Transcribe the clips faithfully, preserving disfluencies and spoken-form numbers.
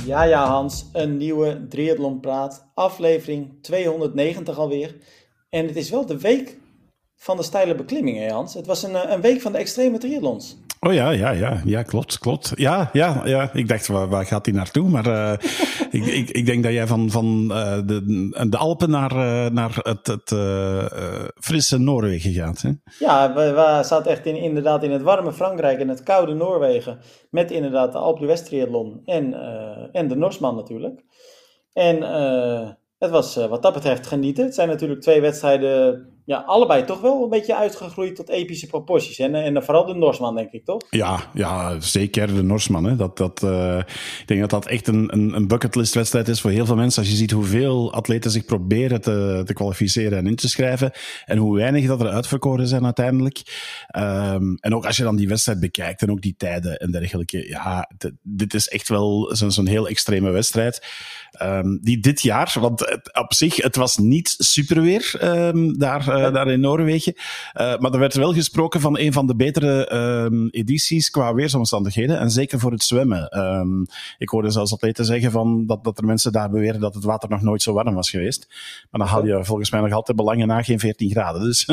Ja, ja, Hans, een nieuwe Triathlon Praat, aflevering tweehonderdnegentig alweer. En het is wel de week van de steile beklimmingen, hè, Hans. Het was een, eh, een week van de extreme triathlons. Oh ja, ja, ja, ja, klopt, klopt. Ja, ja, ja. Ik dacht, waar, waar gaat hij naartoe? Maar uh, ik, ik, ik denk dat jij van, van uh, de, de Alpen naar, uh, naar het, het uh, uh, frisse Noorwegen gaat. Hè? Ja, we, we zaten echt in, inderdaad in het warme Frankrijk en het koude Noorwegen. Met inderdaad de Alpe d'Huez triathlon en, uh, en de Norsman natuurlijk. En uh, het was uh, wat dat betreft genieten. Het zijn natuurlijk twee wedstrijden, ja, allebei toch wel een beetje uitgegroeid tot epische proporties. En, en vooral de Norsman, denk ik, toch? Ja, ja, zeker de Norsman. Hè. Dat, dat, uh, ik denk dat dat echt een, een, een bucketlist-wedstrijd is voor heel veel mensen. Als je ziet hoeveel atleten zich proberen te, te kwalificeren en in te schrijven. En hoe weinig dat er uitverkoren zijn uiteindelijk. Um, en ook als je dan die wedstrijd bekijkt en ook die tijden en dergelijke. Ja, d- dit is echt wel zo'n, zo'n heel extreme wedstrijd. Um, die dit jaar, want het, op zich, het was niet superweer um, daar, uh, daar in Noorwegen. Uh, maar er werd wel gesproken van een van de betere um, edities qua weersomstandigheden. En zeker voor het zwemmen. Um, ik hoorde zelfs atleten zeggen van dat, dat er mensen daar beweren dat het water nog nooit zo warm was geweest. Maar dan haal je volgens mij nog altijd belangen na geen veertien graden. Dus.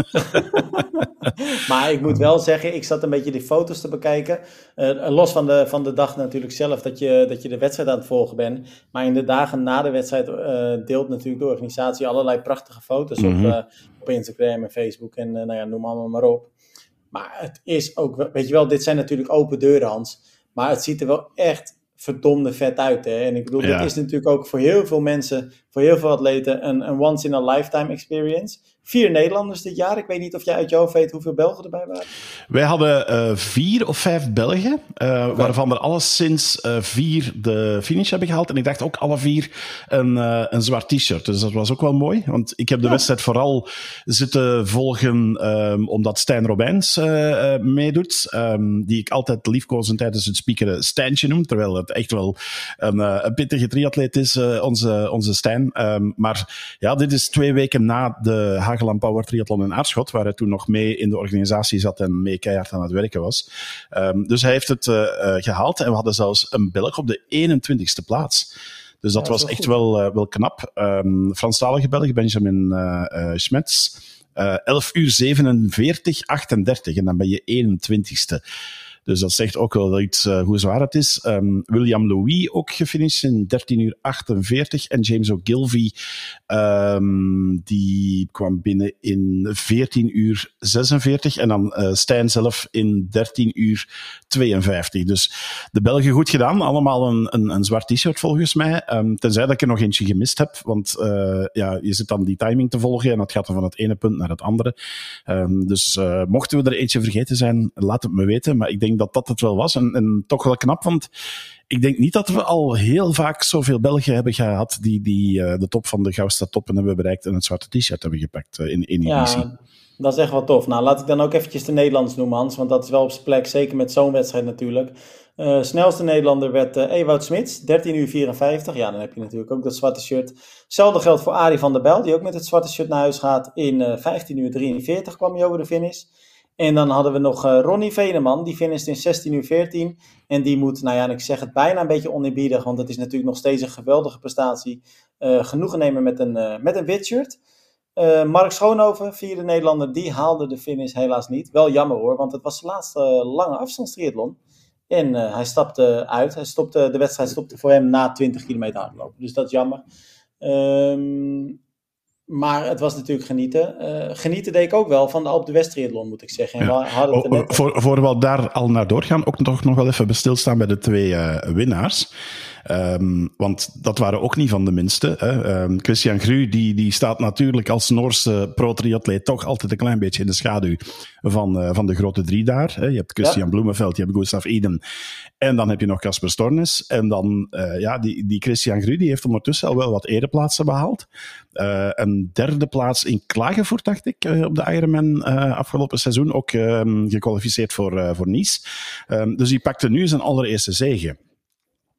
Maar ik moet wel zeggen, ik zat een beetje die foto's te bekijken. Uh, los van de, van de dag natuurlijk zelf dat je, dat je de wedstrijd aan het volgen bent. Maar in de dagen na de wedstrijd uh, deelt natuurlijk de organisatie allerlei prachtige foto's mm-hmm. op, uh, op Instagram en Facebook en uh, nou ja, noem allemaal maar op. Maar het is ook, weet je wel, dit zijn natuurlijk open deuren, Hans. Maar het ziet er wel echt verdomde vet uit. Hè? En ik bedoel, ja. Dit is natuurlijk ook voor heel veel mensen, voor heel veel atleten, een, een once in a lifetime experience. Vier Nederlanders dit jaar. Ik weet niet of jij uit je hoofd weet hoeveel Belgen erbij waren. Wij hadden uh, vier of vijf Belgen, uh, okay. waarvan er alleszins uh, vier de finish hebben gehaald. En ik dacht ook alle vier een, uh, een zwart t-shirt. Dus dat was ook wel mooi. Want ik heb de ja. wedstrijd vooral zitten volgen um, omdat Stijn Robijns uh, uh, meedoet. Um, die ik altijd liefkozen tijdens het spiekeren Stijntje noem. Terwijl het echt wel een, uh, een pittige triatleet is, uh, onze, onze Stijn. Um, maar ja, dit is twee weken na de Hageland Power Triathlon in Aarschot, waar hij toen nog mee in de organisatie zat en mee keihard aan het werken was. Um, dus hij heeft het uh, uh, gehaald en we hadden zelfs een Belg op de eenentwintigste plaats. Dus dat ja, was echt goed. wel, uh, wel knap. Um, Franstalige Belg, Benjamin uh, uh, Schmetz. Uh, elf uur zevenenveertig achtendertig en dan ben je eenentwintigste. Dus dat zegt ook wel iets uh, hoe zwaar het is. Um, William Louis ook gefinished in dertien uur achtenveertig. En James O'Gilvy, um, die kwam binnen in veertien uur zesenveertig. En dan uh, Stijn zelf in dertien uur tweeënvijftig. Dus de Belgen goed gedaan. Allemaal een, een, een zwart t-shirt volgens mij. Um, tenzij dat ik er nog eentje gemist heb. Want uh, ja, je zit dan die timing te volgen. En dat gaat dan van het ene punt naar het andere. Um, dus uh, mochten we er eentje vergeten zijn, laat het me weten. Maar ik denk dat dat het wel was. En, en toch wel knap, want ik denk niet dat we al heel vaak zoveel Belgen hebben gehad die, die uh, de top van de Gouwstad toppen hebben bereikt en het zwarte t-shirt hebben gepakt uh, in één editie. Ja, dat is echt wel tof. Nou, laat ik dan ook eventjes de Nederlanders noemen, Hans, want dat is wel op zijn plek, zeker met zo'n wedstrijd natuurlijk. Uh, snelste Nederlander werd uh, Ewout Smits, dertien uur vierenvijftig. Ja, dan heb je natuurlijk ook dat zwarte shirt. Hetzelfde geldt voor Arie van der Bijl, die ook met het zwarte shirt naar huis gaat. In uh, vijftien uur drieënveertig kwam hij over de finish. En dan hadden we nog uh, Ronnie Veneman, die finished in zestien uur veertien. En die moet, nou ja, en ik zeg het bijna een beetje oneerbiedig, want het is natuurlijk nog steeds een geweldige prestatie. Uh, genoegen nemen met een, uh, met een wit shirt. Uh, Mark Schoonhoven, vierde Nederlander, die haalde de finish helaas niet. Wel jammer hoor, want het was de laatste uh, lange afstandstriathlon. En uh, hij stapte uit. Hij stopte, de wedstrijd stopte voor hem na twintig kilometer hardlopen. Dus dat is jammer. Um, Maar het was natuurlijk genieten. Uh, genieten deed ik ook wel van de Alpe d'Huez triathlon, moet ik zeggen. En ja. we hadden het er net voor, voor we daar al naar doorgaan, ook toch nog wel even stilstaan bij de twee uh, winnaars. Um, want dat waren ook niet van de minste. Hè. Um, Christian Gru, die, die staat natuurlijk als Noorse pro-triatleet toch altijd een klein beetje in de schaduw van, uh, van de grote drie daar. Hè. Je hebt Christian ja. Bloemenveld, je hebt Gustav Iden en dan heb je nog Casper Stornes. En dan, uh, ja, die, die Christian Gru, die heeft ondertussen al wel wat ereplaatsen behaald. Uh, een derde plaats in Klagenvoort, dacht ik, uh, op de Ironman uh, afgelopen seizoen. Ook uh, gekwalificeerd voor, uh, voor Nice. Um, dus die pakte nu zijn allereerste zege.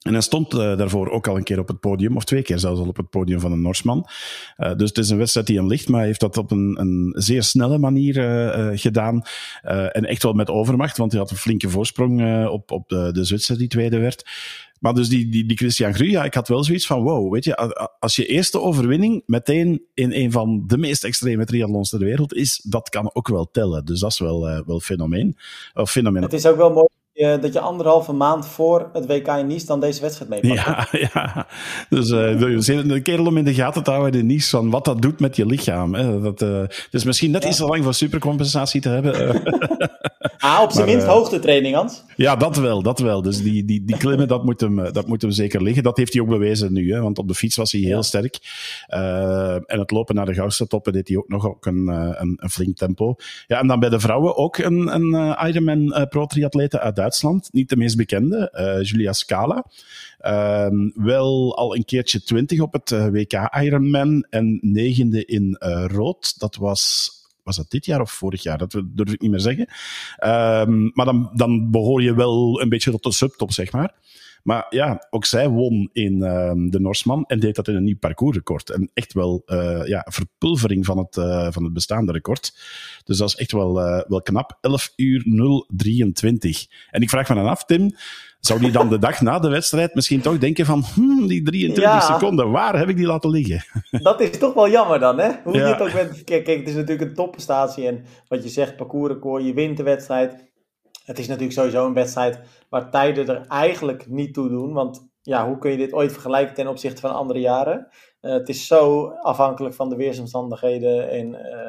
En hij stond uh, daarvoor ook al een keer op het podium, of twee keer zelfs al op het podium van een Norsman. Uh, dus het is een wedstrijd die hem ligt, maar hij heeft dat op een, een zeer snelle manier uh, uh, gedaan. Uh, en echt wel met overmacht, want hij had een flinke voorsprong uh, op, op de, de Zwitser die tweede werd. Maar dus die, die, die Christian Grue, ja, ik had wel zoiets van, wow, weet je, als je eerste overwinning meteen in een van de meest extreme triathlons ter wereld is, dat kan ook wel tellen. Dus dat is wel, uh, wel fenomeen. Of fenomeen. Het is ook wel mooi uh, dat je anderhalve maand voor het W K in Nice dan deze wedstrijd meepakt. Ja, ja. Dus uh, de kerel om in de gaten te houden in Nice van wat dat doet met je lichaam. Hè. Dat, uh, dus misschien net ja. iets te lang voor supercompensatie te hebben. Ah, op zijn maar, minst uh, hoogtetraining, Hans. Ja, dat wel, dat wel. Dus die, die, die klimmen, dat moet, hem, dat moet hem zeker liggen. Dat heeft hij ook bewezen nu, hè, want op de fiets was hij heel ja. sterk. Uh, en het lopen naar de goudste toppen deed hij ook nog ook een, een, een flink tempo. Ja, en dan bij de vrouwen ook een, een uh, Ironman uh, pro-triatlete uit Duitsland. Niet de meest bekende, uh, Julia Scala. Uh, wel al een keertje twintig op het uh, W K Ironman en negende in uh, rood. Dat was... Was dat dit jaar of vorig jaar? Dat durf ik niet meer zeggen. Um, maar dan, dan behoor je wel een beetje tot de subtop, zeg maar. Maar ja, ook zij won in um, de Norsman en deed dat in een nieuw parcoursrecord. En echt wel uh, ja, verpulvering van het, uh, van het bestaande record. Dus dat is echt wel, uh, wel knap. elf uur nul drieëntwintig. En ik vraag me dan af, Tim, zou die dan de dag na de wedstrijd misschien toch denken van hmm, die drieëntwintig ja. seconden, waar heb ik die laten liggen? Dat is toch wel jammer dan, hè? Hoe ja. je het ook bent. Kijk, kijk, het is natuurlijk een topprestatie en wat je zegt, parcoursrecord, je wint de wedstrijd. Het is natuurlijk sowieso een wedstrijd waar tijden er eigenlijk niet toe doen. Want ja, hoe kun je dit ooit vergelijken ten opzichte van andere jaren? Uh, het is zo afhankelijk van de weersomstandigheden. En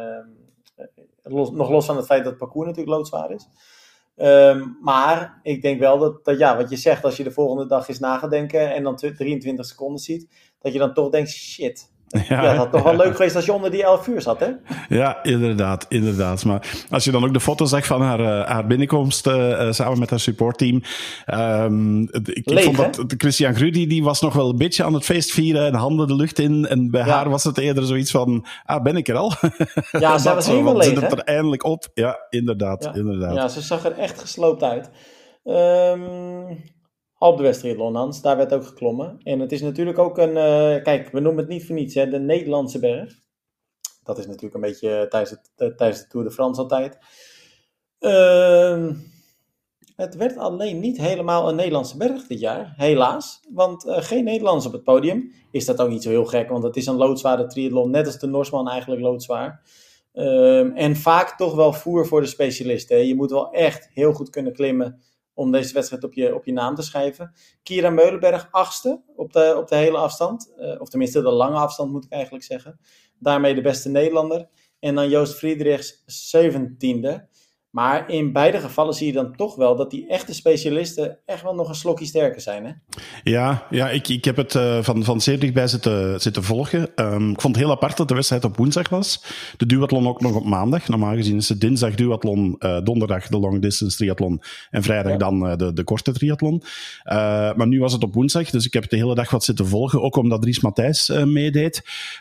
uh, los, nog los van het feit dat het parcours natuurlijk loodzwaar is. Um, maar ik denk wel dat, dat, ja, wat je zegt, als je de volgende dag eens na gaat denken en dan drieëntwintig seconden ziet, dat je dan toch denkt, shit. Ja, ja, dat had toch wel leuk geweest als je onder die elf uur zat, hè? Ja, inderdaad, inderdaad. Maar als je dan ook de foto zag van haar, uh, haar binnenkomst uh, samen met haar supportteam. Um, ik, ik Leeg, vond dat Christian Grue, die, die was nog wel een beetje aan het feest vieren en handen de lucht in. En bij ja. haar was het eerder zoiets van, ah, ben ik er al? Ja, ze was helemaal leeg, hè? Zit het er eindelijk op? Ja, inderdaad, ja. inderdaad. Ja, ze zag er echt gesloopt uit. Um... Alpe d'Huez triathlon, Hans, daar werd ook geklommen. En het is natuurlijk ook een, uh, kijk, we noemen het niet voor niets, hè, de Nederlandse berg. Dat is natuurlijk een beetje tijdens, het, uh, tijdens de Tour de France altijd. Uh, het werd alleen niet helemaal een Nederlandse berg dit jaar, helaas. Want uh, geen Nederlanders op het podium. Is dat ook niet zo heel gek, want het is een loodzware triathlon, net als de Norsman eigenlijk loodzwaar. Uh, en vaak toch wel voer voor de specialisten. Hè. Je moet wel echt heel goed kunnen klimmen om deze wedstrijd op je, op je naam te schrijven. Kira Meulenberg, achtste op de, op de hele afstand. Uh, of tenminste de lange afstand moet ik eigenlijk zeggen. Daarmee de beste Nederlander. En dan Joost Friedrichs, zeventiende. Maar in beide gevallen zie je dan toch wel dat die echte specialisten echt wel nog een slokje sterker zijn, hè? Ja, ja ik, ik heb het uh, van, van zeer dichtbij zitten, zitten volgen. Um, ik vond het heel apart dat de wedstrijd op woensdag was. De duathlon ook nog op maandag. Normaal gezien is het dinsdag duathlon, uh, donderdag de long distance triathlon en vrijdag ja. dan uh, de, de korte triathlon. Uh, maar nu was het op woensdag, dus ik heb de hele dag wat zitten volgen. Ook omdat Dries Matthijs uh, meedeed.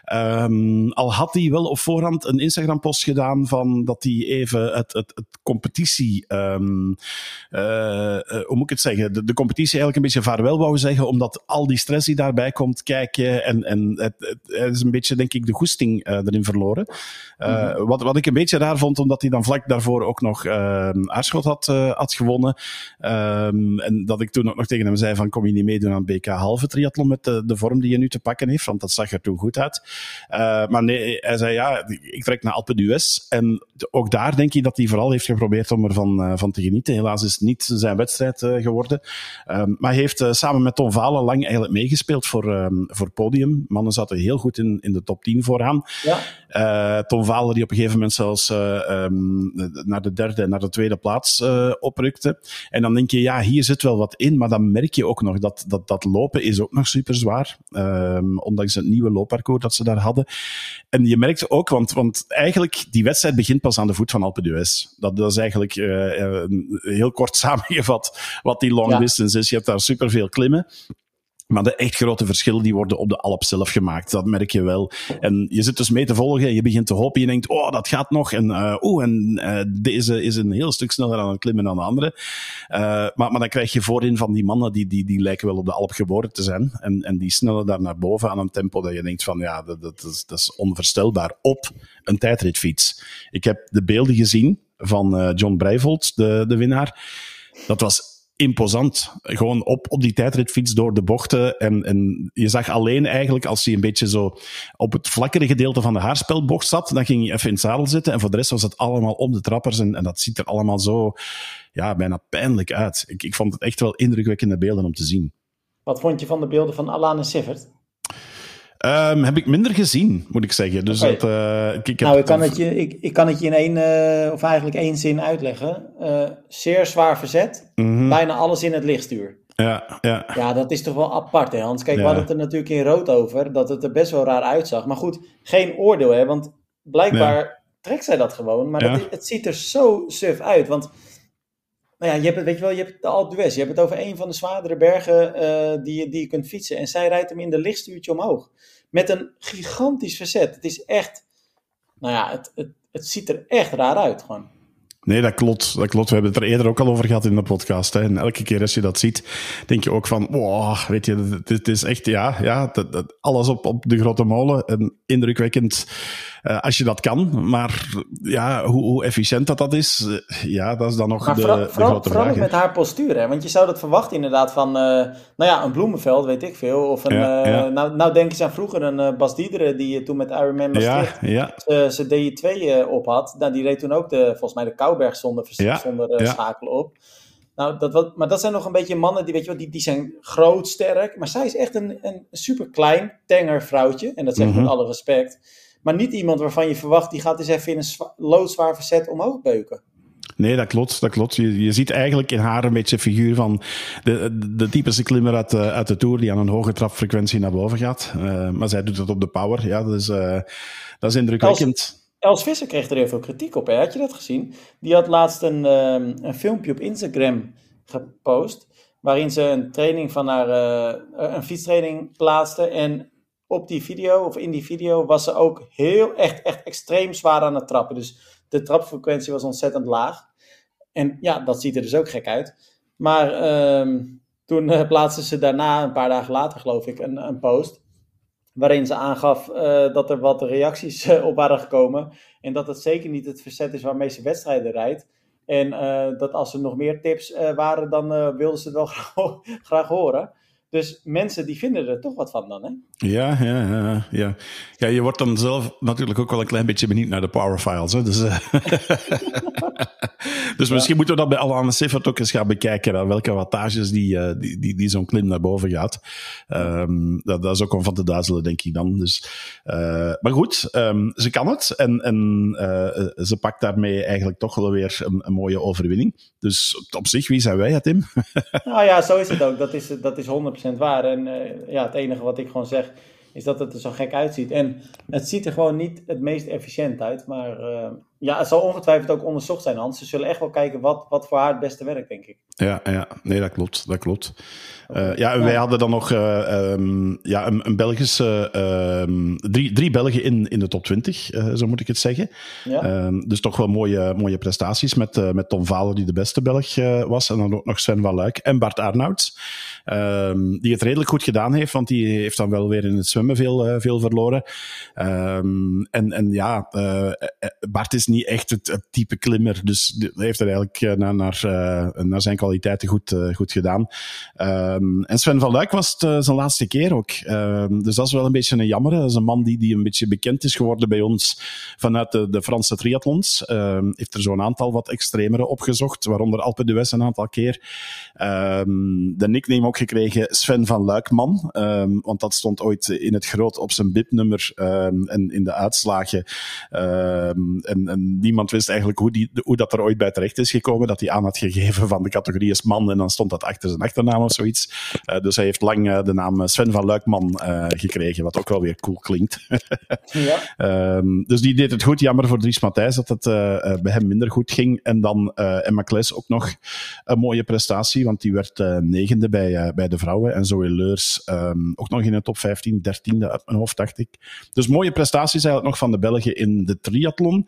Um, al had hij wel op voorhand een Instagram-post gedaan van dat hij even het, het, het competitie, um, uh, uh, hoe moet ik het zeggen, de, de competitie eigenlijk een beetje vaarwel wou zeggen, omdat al die stress die daarbij komt kijken en, en het, het, het is een beetje, denk ik, de goesting uh, erin verloren. Uh, mm-hmm. wat, wat ik een beetje raar vond, omdat hij dan vlak daarvoor ook nog uh, Aarschot had, uh, had gewonnen. Um, en dat ik toen ook nog tegen hem zei van, kom je niet meedoen aan het B K halve triathlon met de, de vorm die je nu te pakken heeft, want dat zag er toen goed uit. Uh, maar nee, hij zei, ja, ik trek naar Alpe d'Huez en ook daar denk ik dat hij vooral heeft geprobeerd om ervan uh, van te genieten. Helaas is het niet zijn wedstrijd uh, geworden. Um, maar hij heeft uh, samen met Tom Valen lang eigenlijk meegespeeld voor, um, voor het podium. Mannen zaten heel goed in, in de top tien vooraan. Ja. Uh, Tom Valen die op een gegeven moment zelfs uh, um, naar de derde en naar de tweede plaats uh, oprukte. En dan denk je, ja, hier zit wel wat in, maar dan merk je ook nog dat dat, dat lopen is ook nog super zwaar. Um, ondanks het nieuwe loopparcours dat ze daar hadden. En je merkt ook, want, want eigenlijk die wedstrijd begint pas aan de voet van Alpe d'Huez. Dat, dat is eigenlijk uh, uh, heel kort samengevat wat die long ja. distance is. Je hebt daar superveel klimmen. Maar de echt grote verschillen die worden op de Alp zelf gemaakt. Dat merk je wel. En je zit dus mee te volgen. Je begint te hopen. Je denkt, oh, dat gaat nog. En, uh, oh, en uh, deze is een heel stuk sneller aan het klimmen dan de andere. Uh, maar, maar dan krijg je voorin van die mannen die, die, die lijken wel op de Alp geboren te zijn. En, en die snellen daar naar boven aan een tempo dat je denkt van, ja, dat, dat, is, dat is onvoorstelbaar op een tijdritfiets. Ik heb de beelden gezien van uh, John Breijvold, de, de winnaar. Dat was imposant. Gewoon op, op die tijdritfiets door de bochten. En, en je zag alleen eigenlijk, als hij een beetje zo op het vlakkere gedeelte van de haarspelbocht zat, dan ging hij even in het zadel zitten. En voor de rest was het allemaal op de trappers. En, en dat ziet er allemaal zo, ja, bijna pijnlijk uit. Ik, ik vond het echt wel indrukwekkende beelden om te zien. Wat vond je van de beelden van Alana Siffert? Um, heb ik minder gezien, moet ik zeggen. Dus okay. dat, uh, ik, ik heb nou, ik kan, het je, ik, ik kan het je in één, uh, of eigenlijk één zin uitleggen. Uh, zeer zwaar verzet, mm-hmm. bijna alles in het lichtstuur. Ja, ja. ja, dat is toch wel apart, hè Hans? Kijk, ja. we hadden het er natuurlijk in rood over, dat het er best wel raar uitzag. Maar goed, geen oordeel, hè, want blijkbaar ja. trekt zij dat gewoon. Maar ja. dat, het ziet er zo suf uit, want nou ja, je hebt het, weet je wel, je hebt de Alpe d'Huez. Je hebt het over een van de zwaardere bergen uh, die, die je kunt fietsen. En zij rijdt hem in de lichtstuurtje omhoog. Met een gigantisch verzet. Het is echt, nou ja, het, het, het ziet er echt raar uit gewoon. Nee, dat klopt, dat klopt. We hebben het er eerder ook al over gehad in de podcast. Hè. En elke keer als je dat ziet, denk je ook van, wow, weet je, het, het is echt, ja, ja dat, dat, alles op, op de grote molen. En indrukwekkend uh, als je dat kan. Maar ja, hoe, hoe efficiënt dat, dat is, uh, ja, dat is dan nog maar de, vooral, de vooral, grote vooral vraag. Vooral met haar postuur, hè. Want je zou dat verwachten inderdaad van, uh, nou ja, een Bloemenveld, weet ik veel. Of een, ja, ja. Uh, nou, nou denk eens aan vroeger een uh, Bas Diederen die uh, toen met Ironman Maastricht ja, ja. zijn D I twee uh, op had. Nou, die reed toen ook de, volgens mij de Kouberg zonder, ja, zonder uh, ja. schakelen op. Nou, dat, wat, maar dat zijn nog een beetje mannen die, weet je wat, die, die zijn groot, sterk. Maar zij is echt een, een super klein, tenger vrouwtje. En dat zeg ik mm-hmm. met alle respect. Maar niet iemand waarvan je verwacht, die gaat eens even in een zwa- loodzwaar verzet omhoog beuken. Nee, dat klopt, dat klopt. Je, je ziet eigenlijk in haar een beetje een figuur van de, de, de typische klimmer uit de, uit de Tour die aan een hoge trapfrequentie naar boven gaat. Uh, maar zij doet het op de power. Ja, dat is, uh, dat is indrukwekkend. Els, Els Visser kreeg er heel veel kritiek op. Hè? Had je dat gezien? Die had laatst een, uh, een filmpje op Instagram gepost, waarin ze een training van haar, uh, een fietstraining plaatste. En op die video, of in die video, was ze ook heel, echt, echt extreem zwaar aan het trappen. Dus de trapfrequentie was ontzettend laag. En ja, dat ziet er dus ook gek uit. Maar uh, toen uh, plaatste ze daarna, een paar dagen later geloof ik, een, een post. Waarin ze aangaf uh, dat er wat reacties uh, op waren gekomen. En dat het zeker niet het verzet is waarmee ze wedstrijden rijdt. En uh, dat als er nog meer tips uh, waren, dan uh, wilden ze het wel graag, graag horen. Dus mensen die vinden er toch wat van dan, hè? Ja, ja, ja, ja. Ja, je wordt dan zelf natuurlijk ook wel een klein beetje benieuwd naar de powerfiles, hè. Dus, uh, dus ja. Misschien moeten we dat bij Alana Siffert ook eens gaan bekijken, hè, welke wattages die, uh, die, die, die zo'n klim naar boven gaat. Um, dat, dat is ook om van te duizelen, denk ik dan. Dus, uh, maar goed, um, ze kan het. En, en uh, ze pakt daarmee eigenlijk toch wel weer een, een mooie overwinning. Dus op zich, wie zijn wij, hè, Tim? Nou ja, zo is het ook. Dat is, dat is honderd procent waar. En uh, ja, het enige wat ik gewoon zeg, is dat het er zo gek uitziet. En het ziet er gewoon niet het meest efficiënt uit. Maar uh, ja, het zal ongetwijfeld ook onderzocht zijn, Hans. Ze zullen echt wel kijken wat, wat voor haar het beste werkt, denk ik. Ja, ja. Nee, dat klopt. Dat klopt. Uh, ja, wij hadden dan nog uh, um, ja, een, een Belgische... Uh, drie, drie Belgen in, in de top twintig, uh, zo moet ik het zeggen. Ja. Uh, dus toch wel mooie, mooie prestaties met, uh, met Tom Valen, die de beste Belg uh, was. En dan ook nog Sven van Luik en Bart Arnouds. Um, die het redelijk goed gedaan heeft, want die heeft dan wel weer in het zwemmen veel, uh, veel verloren. Um, en, en ja, uh, Bart is niet echt het, het type klimmer, dus hij heeft er eigenlijk uh, naar, naar, uh, naar zijn kwaliteiten goed, uh, goed gedaan. Um, en Sven van Luik was het uh, zijn laatste keer ook. Um, dus dat is wel een beetje een jammer. Dat is een man die, die een beetje bekend is geworden bij ons vanuit de, de Franse triathlons. Um, heeft er zo'n aantal wat extremere opgezocht, waaronder Alpe d'Huez een aantal keer. Um, de nickname ook gekregen Sven van Luikman, um, want dat stond ooit in het groot op zijn bibnummer um, en in de uitslagen. Um, en, en niemand wist eigenlijk hoe, die, hoe dat er ooit bij terecht is gekomen, dat hij aan had gegeven van de categorie is man en dan stond dat achter zijn achternaam of zoiets. Uh, dus hij heeft lang uh, de naam Sven van Luikman uh, gekregen, wat ook wel weer cool klinkt. Ja. um, dus die deed het goed. Jammer voor Dries Matthijs dat het uh, uh, bij hem minder goed ging. En dan uh, Emma Kles ook nog een mooie prestatie, want die werd uh, negende bij, uh, bij de vrouwen en Zoe Leurs um, ook nog in de top vijftien, dertiende uit mijn hoofd, dacht ik. Dus mooie prestaties eigenlijk nog van de Belgen in de triathlon.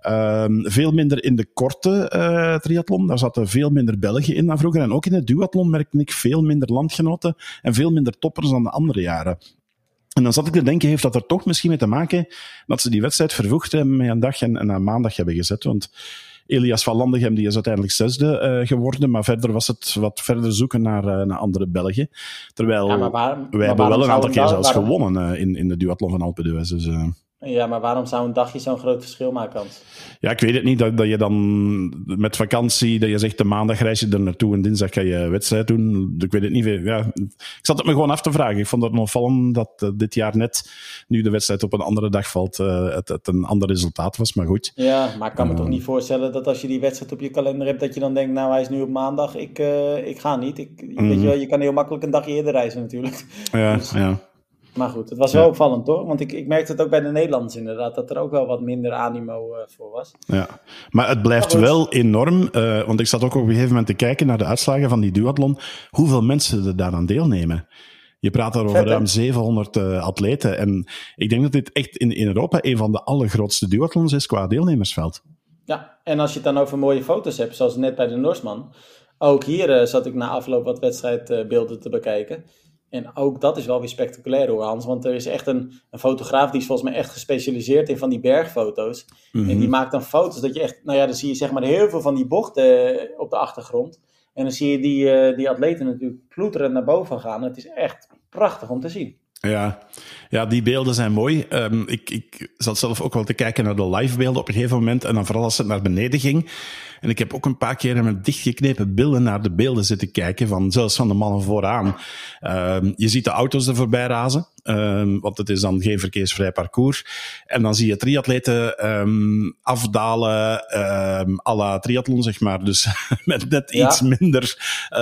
Um, veel minder in de korte uh, triathlon. Daar zaten veel minder Belgen in dan vroeger. En ook in het duathlon merkte ik veel minder landgenoten en veel minder toppers dan de andere jaren. En dan zat ik te denken, heeft dat er toch misschien mee te maken dat ze die wedstrijd vervroegd hebben met een dag en, en een maandag hebben gezet. Want Elias van Landegem die is uiteindelijk zesde uh, geworden, maar verder was het wat verder zoeken naar, uh, naar andere Belgen. Terwijl ja, maar waar, wij maar hebben wel een aantal keer dag, zelfs waarom... gewonnen uh, in, in de duathlon van Alpe d'Huez. Dus, uh... Ja, maar waarom zou een dagje zo'n groot verschil maken, Hans? Ja, ik weet het niet. Dat, dat je dan met vakantie, dat je zegt de maandag reis je er naartoe en dinsdag ga je wedstrijd doen. Ik weet het niet. Ja, ik zat het me gewoon af te vragen. Ik vond het opvallend dat uh, dit jaar net, nu de wedstrijd op een andere dag valt, uh, het, het een ander resultaat was. Maar goed. Ja, maar ik kan me uh, toch niet voorstellen dat als je die wedstrijd op je kalender hebt, dat je dan denkt, nou hij is nu op maandag, ik, uh, ik ga niet. Ik, mm-hmm. Weet je wel, je kan heel makkelijk een dagje eerder reizen natuurlijk. Ja, dus, ja. Maar goed, het was wel ja. opvallend hoor. Want ik, ik merkte het ook bij de Nederlanders inderdaad, dat er ook wel wat minder animo uh, voor was. Ja, maar het blijft maar wel enorm. Uh, want ik zat ook op een gegeven moment te kijken naar de uitslagen van die duathlon. Hoeveel mensen er daaraan deelnemen. Je praat daar over Vet, ruim zevenhonderd uh, atleten. En ik denk dat dit echt in, in Europa een van de allergrootste duathlons is qua deelnemersveld. Ja, en als je het dan over mooie foto's hebt, zoals net bij de Norsman. Ook hier uh, zat ik na afloop wat wedstrijdbeelden uh, te bekijken. En ook dat is wel weer spectaculair hoor, Hans. Want er is echt een, een fotograaf die is volgens mij echt gespecialiseerd in van die bergfoto's. Mm-hmm. En die maakt dan foto's dat je echt... Nou ja, dan zie je zeg maar heel veel van die bochten op de achtergrond. En dan zie je die, uh, die atleten natuurlijk ploeterend naar boven gaan. Het is echt prachtig om te zien. Ja, ja, die beelden zijn mooi. Um, ik, ik zat zelf ook wel te kijken naar de livebeelden op een gegeven moment. En dan vooral als het naar beneden ging. En ik heb ook een paar keer met dichtgeknepen billen naar de beelden zitten kijken. Van, zelfs van de mannen vooraan. Um, je ziet de auto's er voorbij razen. Um, want het is dan geen verkeersvrij parcours. En dan zie je triatleten um, afdalen um, à la triathlon, zeg maar. Dus met net ja. iets minder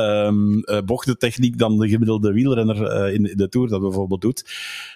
um, uh, bochtentechniek dan de gemiddelde wielrenner uh, in de Tour dat bijvoorbeeld doet.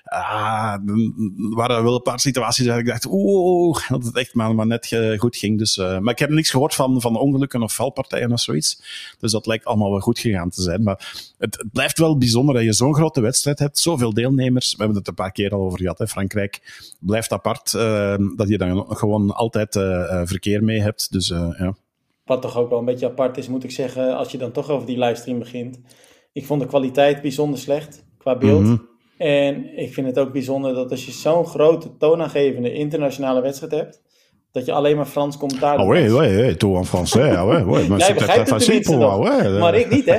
Ah, er waren wel een paar situaties waar ik dacht, oeh, dat het echt maar, maar net uh, goed ging. Dus, uh, maar ik heb niks gehoord van, van ongelukken of valpartijen of zoiets. Dus dat lijkt allemaal wel goed gegaan te zijn. Maar het, het blijft wel bijzonder dat je zo'n grote wedstrijd hebt, zoveel deelnemers. We hebben het een paar keer al over gehad. Hè. Frankrijk blijft apart, uh, dat je dan gewoon altijd uh, verkeer mee hebt. Dus, uh, ja. Wat toch ook wel een beetje apart is, moet ik zeggen, als je dan toch over die livestream begint. Ik vond de kwaliteit bijzonder slecht qua beeld. Mm-hmm. En ik vind het ook bijzonder dat als je zo'n grote toonaangevende internationale wedstrijd hebt, dat je alleen maar Frans commentaar doet. Oh, oui, oui, oui, tout en français, ah, oui, oui. Jij begrijpt het tenminste nog, ouais. Maar ik niet, hè?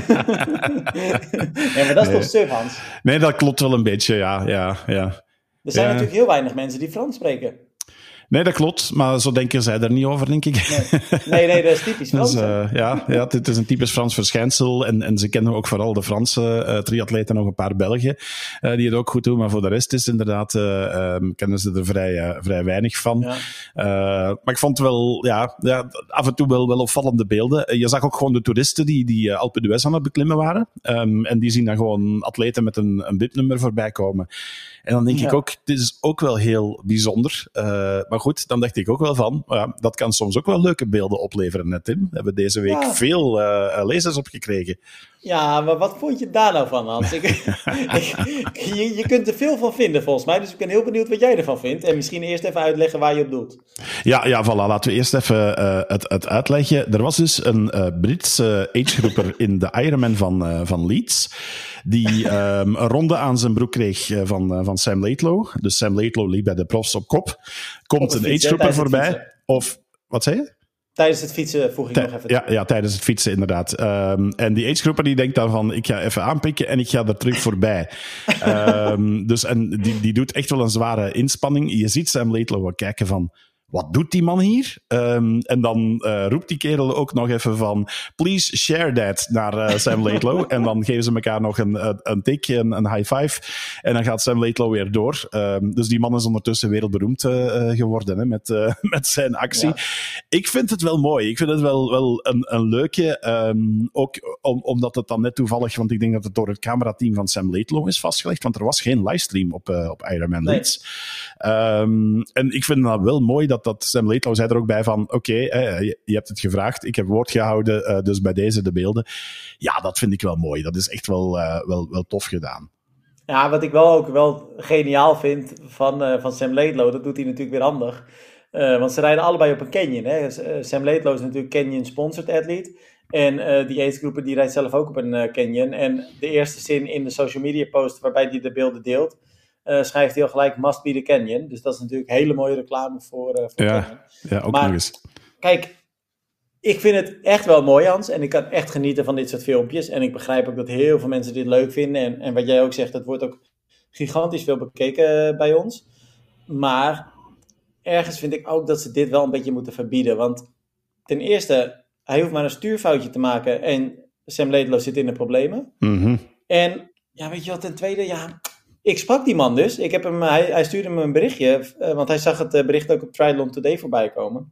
Ja, maar dat is nee. toch suf, Hans? Nee, dat klopt wel een beetje, ja, ja, ja. Er zijn ja. natuurlijk heel weinig mensen die Frans spreken. Nee, dat klopt, maar zo denken zij er niet over, denk ik. Nee, nee, nee dat is typisch Frans. Dus, uh, ja, ja, het is een typisch Frans verschijnsel. En, en ze kennen ook vooral de Franse uh, triatleten, nog een paar Belgen, uh, die het ook goed doen. Maar voor de rest is inderdaad, uh, um, kennen ze er vrij, uh, vrij weinig van. Ja. Uh, maar ik vond wel, ja, ja af en toe wel, wel opvallende beelden. Uh, je zag ook gewoon de toeristen die, die uh, Alpe d'Huez aan het beklimmen waren. Um, en die zien dan gewoon atleten met een, een bipnummer voorbij komen. En dan denk ja. ik ook, het is ook wel heel bijzonder. Uh, maar goed, dan dacht ik ook wel van, ja, dat kan soms ook wel leuke beelden opleveren, net Tim. We hebben deze week ja. veel uh, lezers opgekregen. Ja, maar wat vond je daar nou van, Hans? ik, ik, je, je kunt er veel van vinden, volgens mij. Dus ik ben heel benieuwd wat jij ervan vindt. En misschien eerst even uitleggen waar je op doelt. Ja, ja, voilà. Laten we eerst even uh, het, het uitleggen. Er was dus een uh, Britse agegroeper in de Ironman van, uh, van Leeds, die um, een ronde aan zijn broek kreeg uh, van, uh, van Sam Laidlow. Dus Sam Laidlow liep bij de profs op kop. Komt een agegroeper voorbij. Of, wat zei je? Tijdens het fietsen voeg ik T- nog even ja, ja, tijdens het fietsen inderdaad. Um, en die agegroeper die denkt dan van, ik ga even aanpikken en ik ga er terug voorbij. um, dus en die, die doet echt wel een zware inspanning. Je ziet Sam Laidlow wel kijken van, wat doet die man hier? Um, en dan uh, roept die kerel ook nog even van, please share that naar uh, Sam Laidlow. En dan geven ze elkaar nog een, een, een tik, een, een high five. En dan gaat Sam Laidlow weer door. Um, dus die man is ondertussen wereldberoemd uh, geworden hè, met, uh, met zijn actie. Ja. Ik vind het wel mooi. Ik vind het wel, wel een, een leuke. Um, ook om, omdat het dan net toevallig, want ik denk dat het door het camerateam van Sam Laidlow is vastgelegd, want er was geen livestream op, uh, op Ironman Leeds. Nee. Um, en ik vind dat wel mooi dat dat Sam Laidlow zei er ook bij van, oké, okay, eh, je, je hebt het gevraagd, ik heb woord gehouden, uh, dus bij deze de beelden. Ja, dat vind ik wel mooi. Dat is echt wel, uh, wel, wel tof gedaan. Ja, wat ik wel ook wel geniaal vind van, uh, van Sam Laidlow, dat doet hij natuurlijk weer handig. Uh, want ze rijden allebei op een canyon. Hè? Sam Laidlow is natuurlijk Canyon sponsored athlete. En uh, die agegroeper die rijdt zelf ook op een uh, canyon. En de eerste zin in de social media post waarbij hij de beelden deelt, Uh, schrijft hij al gelijk must be the canyon. Dus dat is natuurlijk hele mooie reclame voor, uh, voor ja, Canyon. Ja, ook maar, nog eens. Kijk, ik vind het echt wel mooi, Hans. En ik kan echt genieten van dit soort filmpjes. En ik begrijp ook dat heel veel mensen dit leuk vinden. En, en wat jij ook zegt, dat wordt ook gigantisch veel bekeken uh, bij ons. Maar ergens vind ik ook dat ze dit wel een beetje moeten verbieden. Want ten eerste, hij hoeft maar een stuurfoutje te maken. En Sam Laidlow zit in de problemen. Mm-hmm. En ja, weet je wat, ten tweede, ja... Ik sprak die man dus. Ik heb hem, hij, hij stuurde me een berichtje, uh, want hij zag het uh, bericht ook op Triathlon Today voorbij komen.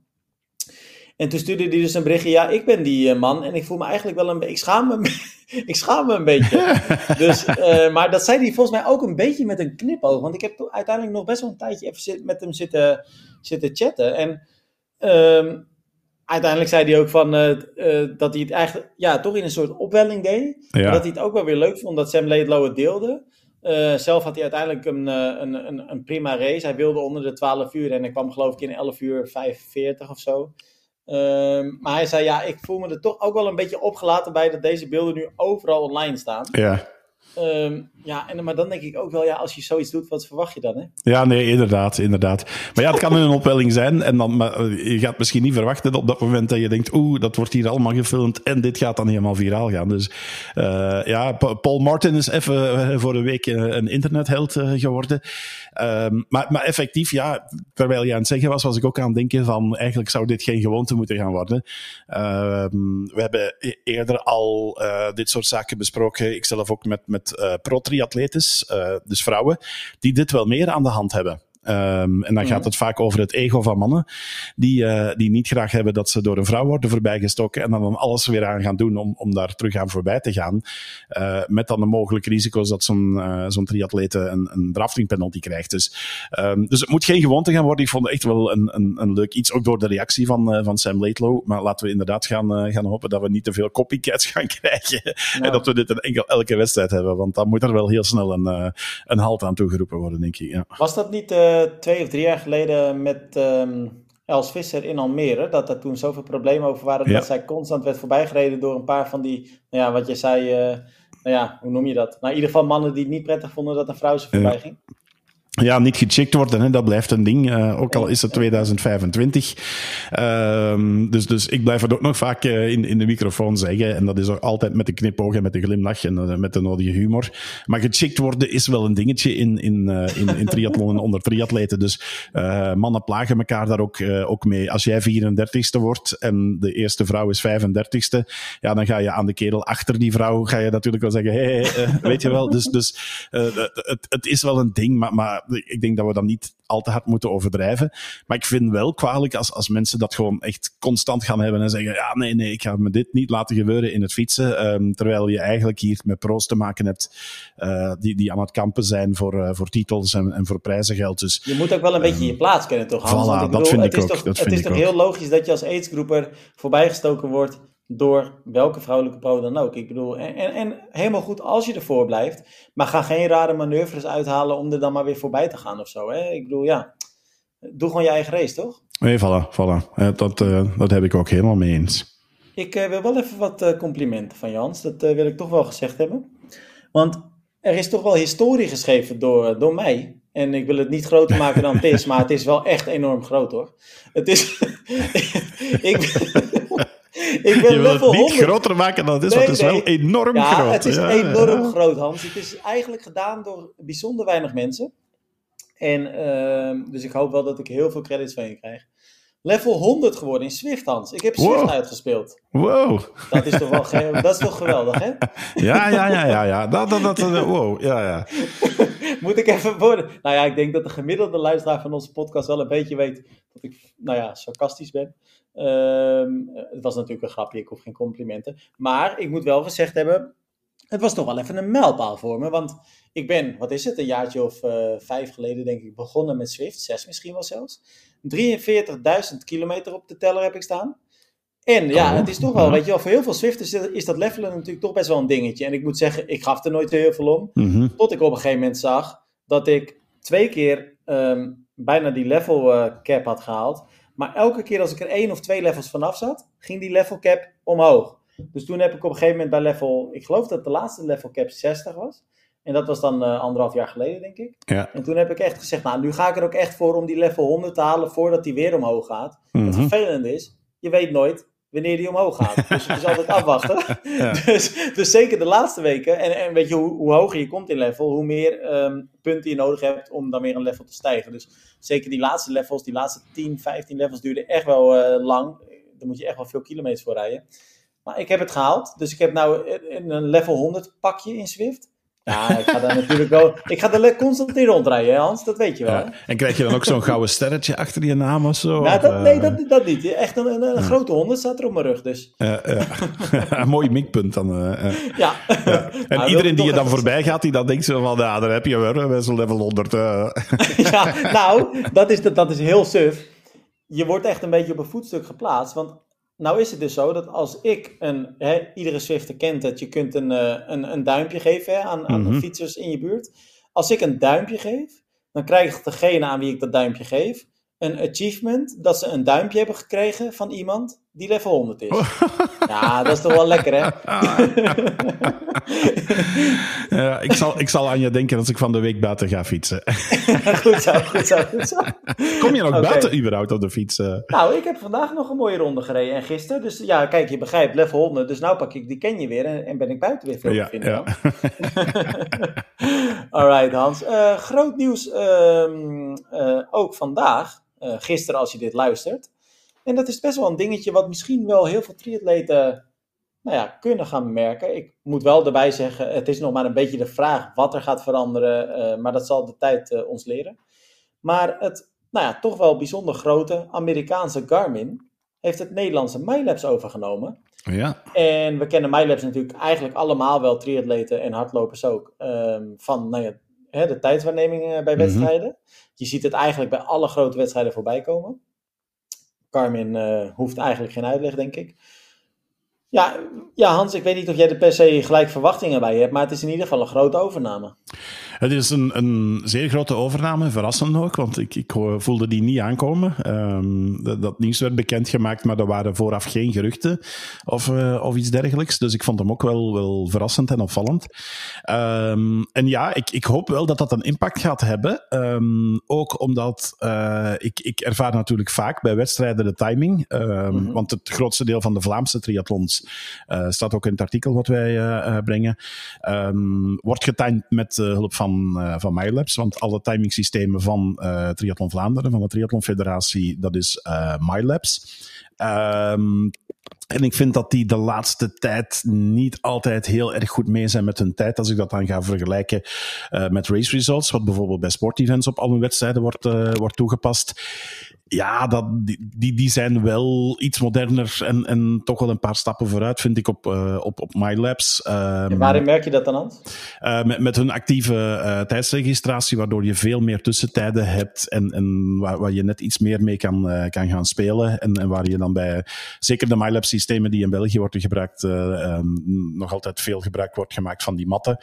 En toen stuurde hij dus een berichtje, ja, ik ben die uh, man en ik voel me eigenlijk wel een beetje, ik schaam me, ik schaam me een beetje. dus, uh, maar dat zei hij volgens mij ook een beetje met een knipoog, want ik heb uiteindelijk nog best wel een tijdje even zit, met hem zitten, zitten chatten. En uh, uiteindelijk zei hij ook van, uh, uh, dat hij het eigenlijk, ja, toch in een soort opwelling deed. Ja. Maar dat hij het ook wel weer leuk vond dat Sam Laidlow het deelde. Uh, zelf had hij uiteindelijk een, een, een, een prima race. Hij wilde onder de twaalf uur en hij kwam geloof ik in elf uur vijfenveertig of zo. Uh, maar hij zei, ja, ik voel me er toch ook wel een beetje opgelaten bij dat deze beelden nu overal online staan. Ja. Um, ja, en, maar dan denk ik ook wel, ja, als je zoiets doet, wat verwacht je dan, hè? Ja, nee, inderdaad, inderdaad. Maar ja, het kan een opwelling zijn en dan, maar je gaat misschien niet verwachten op dat moment dat je denkt, oeh, dat wordt hier allemaal gefilmd en dit gaat dan helemaal viraal gaan. Dus uh, ja, Paul Martin is even voor een week een internetheld uh, geworden. Um, maar, maar effectief, ja, terwijl je aan het zeggen was, was ik ook aan het denken van, eigenlijk zou dit geen gewoonte moeten gaan worden. Um, we hebben eerder al uh, dit soort zaken besproken, ik zelf ook met, met uh, pro-triatletes, uh, dus vrouwen, die dit wel meer aan de hand hebben. Um, en dan gaat het vaak over het ego van mannen, die, uh, die niet graag hebben dat ze door een vrouw worden voorbijgestoken en dan, dan alles weer aan gaan doen om, om daar terug aan voorbij te gaan. Uh, met dan de mogelijke risico's dat zo'n, uh, zo'n triatlete een, een drafting penalty krijgt. Dus, um, dus het moet geen gewoonte gaan worden. Ik vond het echt wel een, een, een leuk iets, ook door de reactie van, uh, van Sam Laidlow. Maar laten we inderdaad gaan, uh, gaan hopen dat we niet te veel copycats gaan krijgen. Nou. En dat we dit in enkel, elke wedstrijd hebben, want dan moet er wel heel snel een, uh, een halt aan toegeroepen worden, denk ik. Ja. Was dat niet... Uh... twee of drie jaar geleden met um, Els Visser in Almere, dat er toen zoveel problemen over waren, ja. dat zij constant werd voorbijgereden door een paar van die, nou ja, wat je zei, uh, nou ja, hoe noem je dat? Nou, in ieder geval mannen die het niet prettig vonden dat een vrouw ze voorbij ging. Ja. Ja, niet gecheckt worden, hè, dat blijft een ding. Uh, ook al is het tweeduizend vijfentwintig. Uh, dus, dus ik blijf het ook nog vaak uh, in, in de microfoon zeggen. En dat is ook altijd met een knipoog en met een glimlach en uh, met de nodige humor. Maar gecheckt worden is wel een dingetje in, in, uh, in, in triathlon en onder triatleten. Dus uh, mannen plagen elkaar daar ook, uh, ook mee. Als jij vierendertigste wordt en de eerste vrouw is vijfendertigste, ja, dan ga je aan de kerel achter die vrouw, ga je natuurlijk wel zeggen, hé, hey, hey, uh, weet je wel. Dus, dus uh, het, het is wel een ding, maar, maar ik denk dat we dat niet al te hard moeten overdrijven. Maar ik vind wel kwalijk als, als mensen dat gewoon echt constant gaan hebben en zeggen, ja, nee, nee, ik ga me dit niet laten gebeuren in het fietsen. Um, terwijl je eigenlijk hier met pro's te maken hebt uh, die, die aan het kampen zijn voor, uh, voor titels en, en voor prijzengeld. Dus, je moet ook wel een um, beetje je plaats kennen, toch, Hans? Voilà, Want ik bedoel, dat vind het ik is ook. Toch, dat het vind is ik toch ook. heel logisch dat je als aidsgroeper voorbijgestoken wordt door welke vrouwelijke pro dan ook. Ik bedoel, en, en, en helemaal goed als je ervoor blijft, maar ga geen rare manoeuvres uithalen om er dan maar weer voorbij te gaan of zo. Hè? Ik bedoel, ja, doe gewoon je eigen race, toch? Nee, voilà, voilà. Uh, dat, uh, dat heb ik ook helemaal mee eens. Ik uh, wil wel even wat uh, complimenten van Jans, dat uh, wil ik toch wel gezegd hebben. Want er is toch wel historie geschreven door, door mij. En ik wil het niet groter maken dan het is, maar het is wel echt enorm groot, hoor. Het is... ik... Ik ben je wil het niet honderd groter maken dan het is, nee, want het is nee. wel enorm ja, groot. Het is ja, enorm ja. groot, Hans. Het is eigenlijk gedaan door bijzonder weinig mensen. En uh, dus ik hoop wel dat ik heel veel credits van je krijg. level honderd geworden in Swift, Hans. Ik heb Swift wow. uitgespeeld. Wow. Dat is toch wel ge- dat is toch geweldig, hè? Ja, ja, ja, ja, ja. Dat, dat, dat, wow, ja, ja. Moet ik even worden? Nou ja, ik denk dat de gemiddelde luisteraar van onze podcast wel een beetje weet dat ik, nou ja, sarcastisch ben. Um, het was natuurlijk een grapje, ik hoef geen complimenten. Maar ik moet wel gezegd hebben, het was toch wel even een mijlpaal voor me. Want ik ben, wat is het, een jaartje of uh, vijf geleden denk ik begonnen met Swift. Zes misschien wel zelfs. drieënveertigduizend kilometer op de teller heb ik staan. En ja, oh, het is toch wel, weet je wel, voor heel veel Swifters is dat levelen natuurlijk toch best wel een dingetje. En ik moet zeggen, ik gaf er nooit heel veel om. Mm-hmm. Tot ik op een gegeven moment zag dat ik twee keer um, bijna die level uh, cap had gehaald. Maar elke keer als ik er één of twee levels vanaf zat, ging die level cap omhoog. Dus toen heb ik op een gegeven moment bij level, ik geloof dat de laatste level cap zestig was. En dat was dan uh, anderhalf jaar geleden, denk ik. Ja. En toen heb ik echt gezegd, nou, nu ga ik er ook echt voor om die level honderd te halen voordat die weer omhoog gaat. Mm-hmm. Het vervelende is, je weet nooit wanneer die omhoog gaat. Dus het is altijd afwachten. Ja. Dus, dus zeker de laatste weken. En, en weet je, hoe, hoe hoger je komt in level, hoe meer um, punten je nodig hebt om dan weer een level te stijgen. Dus zeker die laatste levels, die laatste tien, vijftien levels duurden echt wel uh, lang. Daar moet je echt wel veel kilometers voor rijden. Maar ik heb het gehaald. Dus ik heb nou een, een level honderd pakje in Swift. Ja, ik ga daar natuurlijk wel... Ik ga er constant in rondrijden, Hans. Dat weet je wel. Ja. En krijg je dan ook zo'n gouden sterretje achter je naam of zo? Nou, of, dat, uh... nee, dat, dat niet. Echt een, een, een ja. grote honderd staat er op mijn rug, dus. Uh, uh. Een mooi mikpunt dan. Uh, uh. Ja. ja. En nou, iedereen die je dan voorbij gaat, die dan denkt zo van, ja, daar heb je weer, we zijn level honderd. Uh. Ja, nou, dat is, dat is heel suf. Je wordt echt een beetje op een voetstuk geplaatst, want nou is het dus zo dat als ik, een, hè, iedere Swifter kent het, je kunt een, een, een duimpje geven hè, aan, aan mm-hmm. fietsers in je buurt. Als ik een duimpje geef, dan krijgt degene aan wie ik dat duimpje geef een achievement dat ze een duimpje hebben gekregen van iemand die level honderd is. Ja, dat is toch wel lekker, hè? Ja, ik, zal, ik zal aan je denken als ik van de week buiten ga fietsen. Goed zo, goed zo, goed zo. Kom je nog okay. buiten überhaupt op de fiets? Nou, ik heb vandaag nog een mooie ronde gereden en gisteren. Dus ja, kijk, je begrijpt, level honderd. Dus nou pak ik die ken je weer en, en ben ik buiten weer veel ja, te vinden. Ja. Alright, Hans. Uh, groot nieuws uh, uh, ook vandaag. Uh, gisteren als je dit luistert. En dat is best wel een dingetje wat misschien wel heel veel triatleten nou ja, kunnen gaan merken. Ik moet wel erbij zeggen, het is nog maar een beetje de vraag wat er gaat veranderen. Uh, maar dat zal de tijd uh, ons leren. Maar het nou ja, toch wel bijzonder grote Amerikaanse Garmin heeft het Nederlandse MyLabs overgenomen. Ja. En we kennen MyLabs natuurlijk eigenlijk allemaal wel, triatleten en hardlopers ook, um, van nou ja, hè, de tijdswaarneming bij wedstrijden. Mm-hmm. Je ziet het eigenlijk bij alle grote wedstrijden voorbij komen. Garmin uh, hoeft eigenlijk geen uitleg, denk ik. Ja, ja, Hans, ik weet niet of jij er per se gelijk verwachtingen bij hebt, maar het is in ieder geval een grote overname. Het is een, een zeer grote overname, verrassend ook, want ik, ik voelde die niet aankomen. Um, dat, dat nieuws werd bekendgemaakt, maar er waren vooraf geen geruchten of, uh, of iets dergelijks. Dus ik vond hem ook wel, wel verrassend en opvallend. Um, en ja, ik, ik hoop wel dat dat een impact gaat hebben. Um, ook omdat uh, ik, ik ervaar natuurlijk vaak bij wedstrijden de timing. Um, mm-hmm. Want het grootste deel van de Vlaamse triathlons Uh, staat ook in het artikel wat wij uh, uh, brengen. Um, wordt getimed met uh, hulp van, uh, van MyLabs, want alle timingsystemen van uh, Triathlon Vlaanderen, van de Triathlon Federatie, dat is uh, MyLabs. Um, en ik vind dat die de laatste tijd niet altijd heel erg goed mee zijn met hun tijd. Als ik dat dan ga vergelijken uh, met race results, wat bijvoorbeeld bij sportevents op al hun wedstrijden wordt, uh, wordt toegepast. Ja, dat, die, die zijn wel iets moderner en, en toch wel een paar stappen vooruit, vind ik, op, uh, op, op MyLabs. Um, en waarin merk je dat dan aan? Uh, met, met hun actieve uh, tijdsregistratie, waardoor je veel meer tussentijden hebt en, en waar, waar je net iets meer mee kan, uh, kan gaan spelen. En, en waar je dan bij, zeker de MyLabs systemen die in België worden gebruikt, uh, um, nog altijd veel gebruik wordt gemaakt van die matten.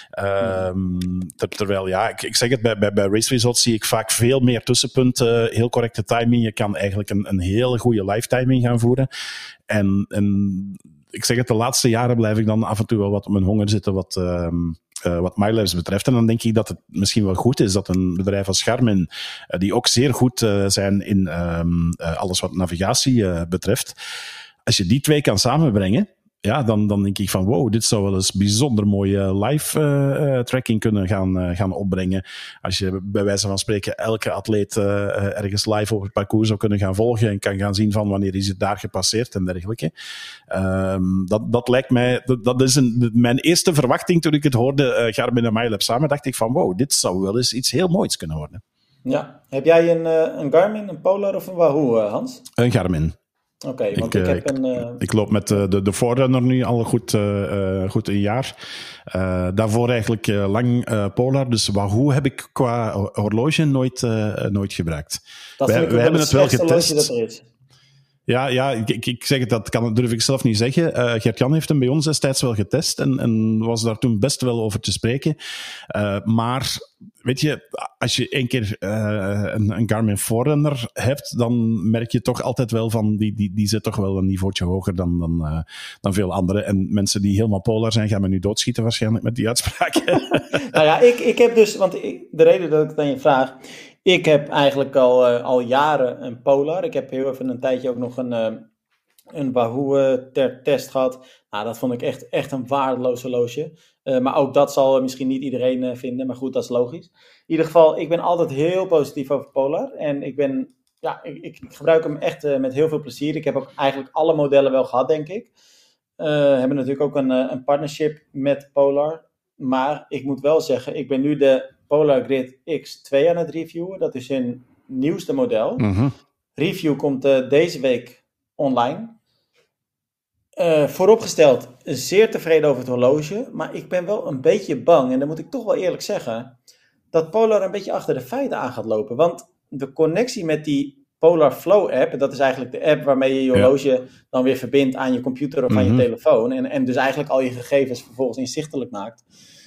Um, ter, terwijl, ja, ik, ik zeg het, bij, bij, bij race results zie ik vaak veel meer tussenpunten, heel correcte timing. Je kan eigenlijk een, een hele goede live timing gaan voeren. En, en ik zeg het, de laatste jaren blijf ik dan af en toe wel wat op mijn honger zitten wat, um, uh, wat MyLabs betreft. En dan denk ik dat het misschien wel goed is dat een bedrijf als Garmin, uh, die ook zeer goed uh, zijn in um, uh, alles wat navigatie uh, betreft, als je die twee kan samenbrengen, ja, dan, dan denk ik van wow, dit zou wel eens bijzonder mooie live uh, uh, tracking kunnen gaan, uh, gaan opbrengen. Als je bij wijze van spreken elke atleet uh, ergens live op het parcours zou kunnen gaan volgen en kan gaan zien van wanneer is het daar gepasseerd en dergelijke. Um, dat, dat lijkt mij, dat, dat is een, mijn eerste verwachting toen ik het hoorde, uh, Garmin en MyLab samen, dacht ik van wow, dit zou wel eens iets heel moois kunnen worden. Ja, heb jij een, uh, een Garmin, een Polar of een Wahoo, uh, Hans? Een Garmin. Oké, okay, want ik, ik heb ik, een... Uh... Ik loop met de, de, de Forerunner nu al goed, uh, goed een jaar. Uh, daarvoor eigenlijk uh, lang uh, Polar. Dus Wahoo heb ik qua horloge nooit, uh, nooit gebruikt. Dat wij, wij hebben het wel getest. Dat er is. Ja, ja ik, ik zeg het, dat kan, durf ik zelf niet zeggen. Uh, Gert-Jan heeft hem bij ons destijds wel getest en, en was daar toen best wel over te spreken. Uh, maar, weet je, als je één keer uh, een, een Garmin Forerunner hebt, dan merk je toch altijd wel van, die, die, die zit toch wel een niveautje hoger dan, dan, uh, dan veel anderen. En mensen die helemaal polar zijn, gaan me nu doodschieten waarschijnlijk met die uitspraak. Nou ja, ik, ik heb dus, want ik, de reden dat ik het aan je vraag... Ik heb eigenlijk al, uh, al jaren een Polar. Ik heb heel even een tijdje ook nog een, uh, een Wahoo uh, ter test gehad. Nou, dat vond ik echt, echt een waardeloos horloge. Uh, maar ook dat zal misschien niet iedereen uh, vinden. Maar goed, dat is logisch. In ieder geval, ik ben altijd heel positief over Polar. En ik ben, ja, ik, ik gebruik hem echt uh, met heel veel plezier. Ik heb ook eigenlijk alle modellen wel gehad, denk ik. Uh, we hebben natuurlijk ook een, uh, een partnership met Polar. Maar ik moet wel zeggen, ik ben nu de Polar Grid X twee aan het reviewen. Dat is hun nieuwste model. Mm-hmm. Review komt uh, deze week online. Uh, vooropgesteld, zeer tevreden over het horloge. Maar ik ben wel een beetje bang, en dat moet ik toch wel eerlijk zeggen, dat Polar een beetje achter de feiten aan gaat lopen. Want de connectie met die Polar Flow app, dat is eigenlijk de app waarmee je je horloge ja. dan weer verbindt aan je computer of mm-hmm. aan je telefoon. En, en dus eigenlijk al je gegevens vervolgens inzichtelijk maakt.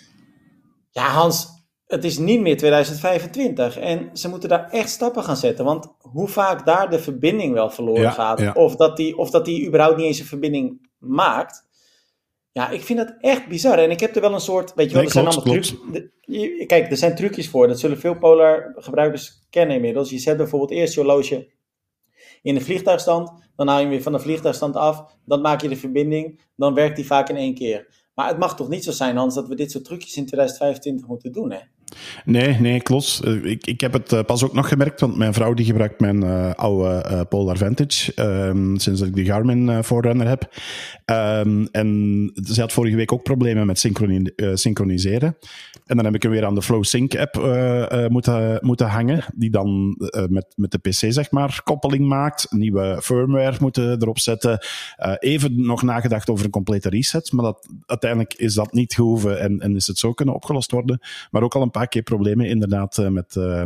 Ja, Hans, het is niet meer tweeduizend vijfentwintig en ze moeten daar echt stappen gaan zetten. Want hoe vaak daar de verbinding wel verloren ja, gaat, ja. Of, dat die, of dat die überhaupt niet eens een verbinding maakt. Ja, ik vind dat echt bizar. En ik heb er wel een soort, weet je wel, nee, er klopt, zijn allemaal trucs. De, kijk, er zijn trucjes voor. Dat zullen veel Polar gebruikers kennen inmiddels. Je zet bijvoorbeeld eerst je horloge in de vliegtuigstand, dan haal je hem weer van de vliegtuigstand af, dan maak je de verbinding, dan werkt die vaak in één keer. Maar het mag toch niet zo zijn, Hans, dat we dit soort trucjes in tweeduizend vijfentwintig moeten doen, hè? Nee, nee, klopt. Ik, ik heb het uh, pas ook nog gemerkt, want mijn vrouw die gebruikt mijn uh, oude uh, Polar Vantage, um, sinds dat ik de Garmin uh, Forerunner heb. Um, en ze had vorige week ook problemen met synchroni- uh, synchroniseren. En dan heb ik hem weer aan de Flow Sync app uh, uh, moeten, moeten hangen, die dan uh, met, met de P C, zeg maar, koppeling maakt. Nieuwe firmware moeten erop zetten. Uh, even nog nagedacht over een complete reset, maar dat, uiteindelijk is dat niet gehoeven en, en is het zo kunnen opgelost worden. Maar ook al een paar keer problemen inderdaad uh, met, uh,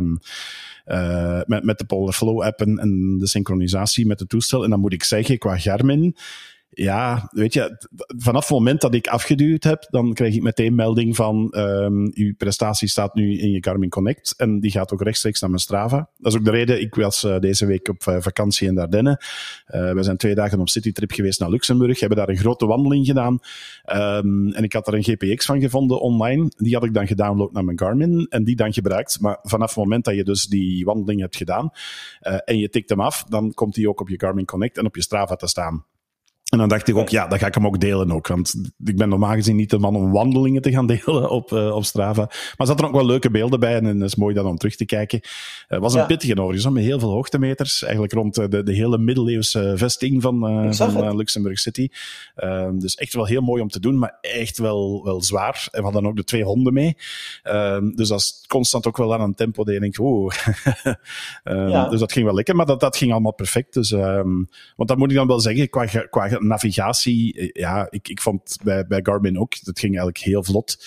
uh, met, met de Polar Flow app en, en de synchronisatie met het toestel. En dan moet ik zeggen, qua Garmin, ja, weet je, vanaf het moment dat ik afgeduwd heb, dan krijg ik meteen melding van um, uw prestatie staat nu in je Garmin Connect en die gaat ook rechtstreeks naar mijn Strava. Dat is ook de reden, ik was uh, deze week op uh, vakantie in de Ardennen. Uh, we zijn twee dagen op citytrip geweest naar Luxemburg, hebben daar een grote wandeling gedaan um, en ik had er een G P X van gevonden online. Die had ik dan gedownload naar mijn Garmin en die dan gebruikt. Maar vanaf het moment dat je dus die wandeling hebt gedaan uh, en je tikt hem af, dan komt die ook op je Garmin Connect en op je Strava te staan. En dan dacht ik ook, ja, dan ga ik hem ook delen ook. Want ik ben normaal gezien niet de man om wandelingen te gaan delen op, uh, op Strava. Maar er zaten ook wel leuke beelden bij en het is mooi dan om terug te kijken. Het uh, was een ja. pittige overigens, met heel veel hoogtemeters. Eigenlijk rond de, de hele middeleeuwse vesting van, uh, van uh, Luxemburg City. Uh, dus echt wel heel mooi om te doen, maar echt wel, wel zwaar. En we hadden ook de twee honden mee. Uh, dus dat is constant ook wel aan een tempo dat je denkt, oeh. uh, ja. Dus dat ging wel lekker, maar dat, dat ging allemaal perfect. Dus, um, want dat moet ik dan wel zeggen, qua, qua navigatie, ja, ik, ik vond bij, bij Garmin ook, dat ging eigenlijk heel vlot.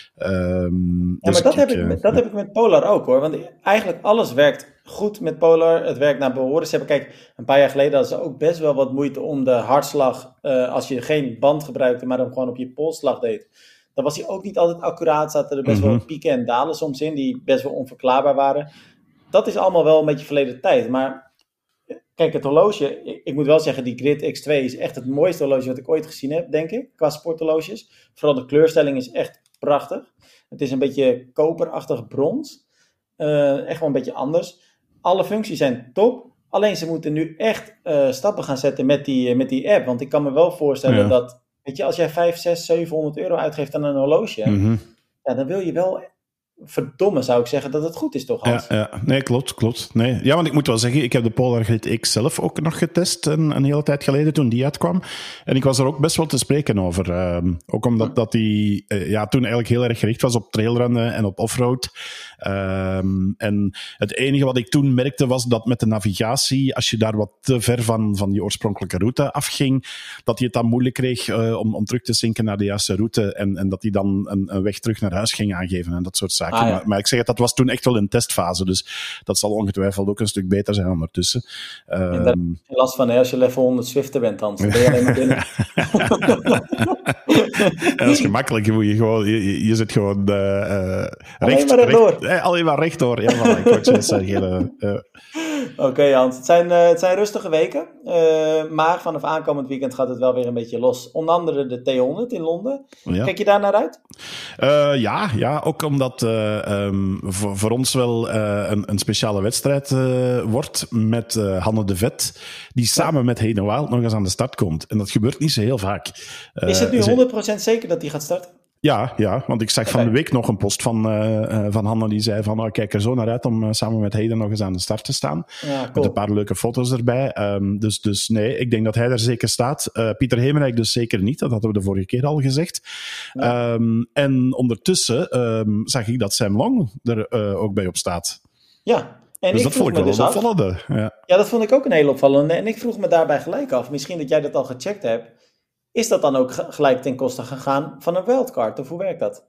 Um, ja, dus maar dat, ik, heb ik, dat ja. heb ik met Polar ook, hoor. Want eigenlijk alles werkt goed met Polar. Het werkt naar behoren. Ze hebben, kijk, een paar jaar geleden hadden ze ook best wel wat moeite om de hartslag, uh, als je geen band gebruikte, maar hem gewoon op je polsslag deed. Dan was hij ook niet altijd accuraat. Zaten er best mm-hmm. wel pieken en dalen soms in, die best wel onverklaarbaar waren. Dat is allemaal wel een beetje verleden tijd, maar kijk, het horloge, ik, ik moet wel zeggen, die Grid X twee is echt het mooiste horloge wat ik ooit gezien heb, denk ik, qua sporthorloges. Vooral de kleurstelling is echt prachtig. Het is een beetje koperachtig brons. Uh, echt wel een beetje anders. Alle functies zijn top. Alleen ze moeten nu echt uh, stappen gaan zetten met die, met die app. Want ik kan me wel voorstellen ja. dat Weet je, als jij vijf, zes, zevenhonderd euro uitgeeft aan een horloge, Mm-hmm. ja, dan wil je wel, verdomme zou ik zeggen, dat het goed is toch, Hans? Ja, ja, nee, klopt, klopt. Nee. Ja, want ik moet wel zeggen, ik heb de Polargrid X zelf ook nog getest een, een hele tijd geleden toen die uitkwam. En ik was er ook best wel te spreken over. Um, ook omdat hm. dat die uh, ja, toen eigenlijk heel erg gericht was op trailrunnen en op offroad. Um, en het enige wat ik toen merkte was dat met de navigatie, als je daar wat te ver van, van die oorspronkelijke route afging, dat hij het dan moeilijk kreeg uh, om, om terug te zinken naar de juiste route en, en dat hij dan een, een weg terug naar huis ging aangeven en dat soort zaken. Ah, ja. maar, maar ik zeg het, dat was toen echt wel een testfase, dus dat zal ongetwijfeld ook een stuk beter zijn ondertussen. Um, en daar heb je last van, hè, als je level honderd Zwifter bent, dan ben je alleen maar binnen. Dat is gemakkelijk, je, moet je, gewoon, je, je zit gewoon uh, uh, recht, alleen maar rechtdoor. Recht, eh, alleen maar rechtdoor. Ja, voilà, ik wou het zeggen. Uh. Oké, okay, Hans. Het zijn, uh, het zijn rustige weken. Uh, maar vanaf aankomend weekend gaat het wel weer een beetje los. Onder andere de T honderd in Londen. Ja. Kijk je daar naar uit? Uh, ja, ja, ook omdat uh, um, voor, voor ons wel uh, een, een speciale wedstrijd uh, wordt met uh, Hanne de Vet, die samen ja. met Hayden Wild nog eens aan de start komt. En dat gebeurt niet zo heel vaak. Uh, Is het nu honderd procent zeker dat die gaat starten? Ja, ja, want ik zag van de week nog een post van, uh, van Hanne die zei van, oh, kijk er zo naar uit om uh, samen met Hayden nog eens aan de start te staan. Ja, cool. Met een paar leuke foto's erbij. Um, dus, dus nee, ik denk dat hij er zeker staat. Uh, Pieter Hemerijk dus zeker niet, dat hadden we de vorige keer al gezegd. Ja. Um, en ondertussen um, zag ik dat Sam Long er uh, ook bij op staat. Ja. En dus ik dat vond ik wel dus een opvallende. Ja. ja, dat vond ik ook een hele opvallende. En ik vroeg me daarbij gelijk af, misschien dat jij dat al gecheckt hebt. Is dat dan ook gelijk ten koste gegaan van een wildcard? Of hoe werkt dat?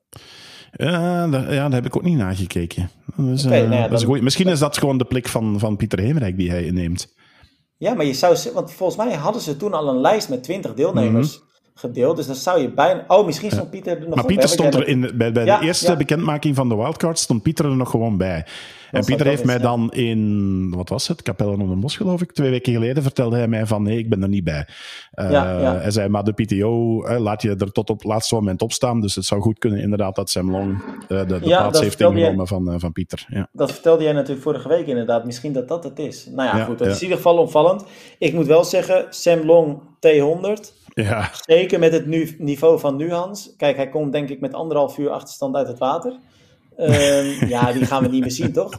Ja, daar, ja, daar heb ik ook niet nagekeken. Dus, okay, uh, nou ja, dat is dan, Misschien is dat gewoon de plek van, van Pieter Hemerijk die hij inneemt. Ja, maar je zou... Want volgens mij hadden ze toen al een lijst met twintig deelnemers mm-hmm. gedeeld. Dus dan zou je bijna... Oh, misschien stond Pieter er nog maar op. Pieter hè, stond er in, bij, bij ja, de eerste ja. bekendmaking van de wildcard stond Pieter er nog gewoon bij. En dat Pieter heeft mij dan in, wat was het, Capelle onder de Bos geloof ik, twee weken geleden vertelde hij mij van nee, ik ben er niet bij. Uh, ja, ja. Hij zei, maar de P T O uh, laat je er tot op het laatste moment op staan, dus het zou goed kunnen inderdaad dat Sam Long uh, de, de ja, plaats heeft ingenomen jij, van, uh, van Pieter. Ja. Dat vertelde jij natuurlijk vorige week inderdaad, misschien dat dat het is. Nou ja, ja goed, dat ja. is in ieder geval opvallend. Ik moet wel zeggen, Sam Long T honderd, ja. zeker met het nu, niveau van nu Hans. Kijk, hij komt denk ik met anderhalf uur achterstand uit het water. Um, ja, die gaan we niet meer zien, toch?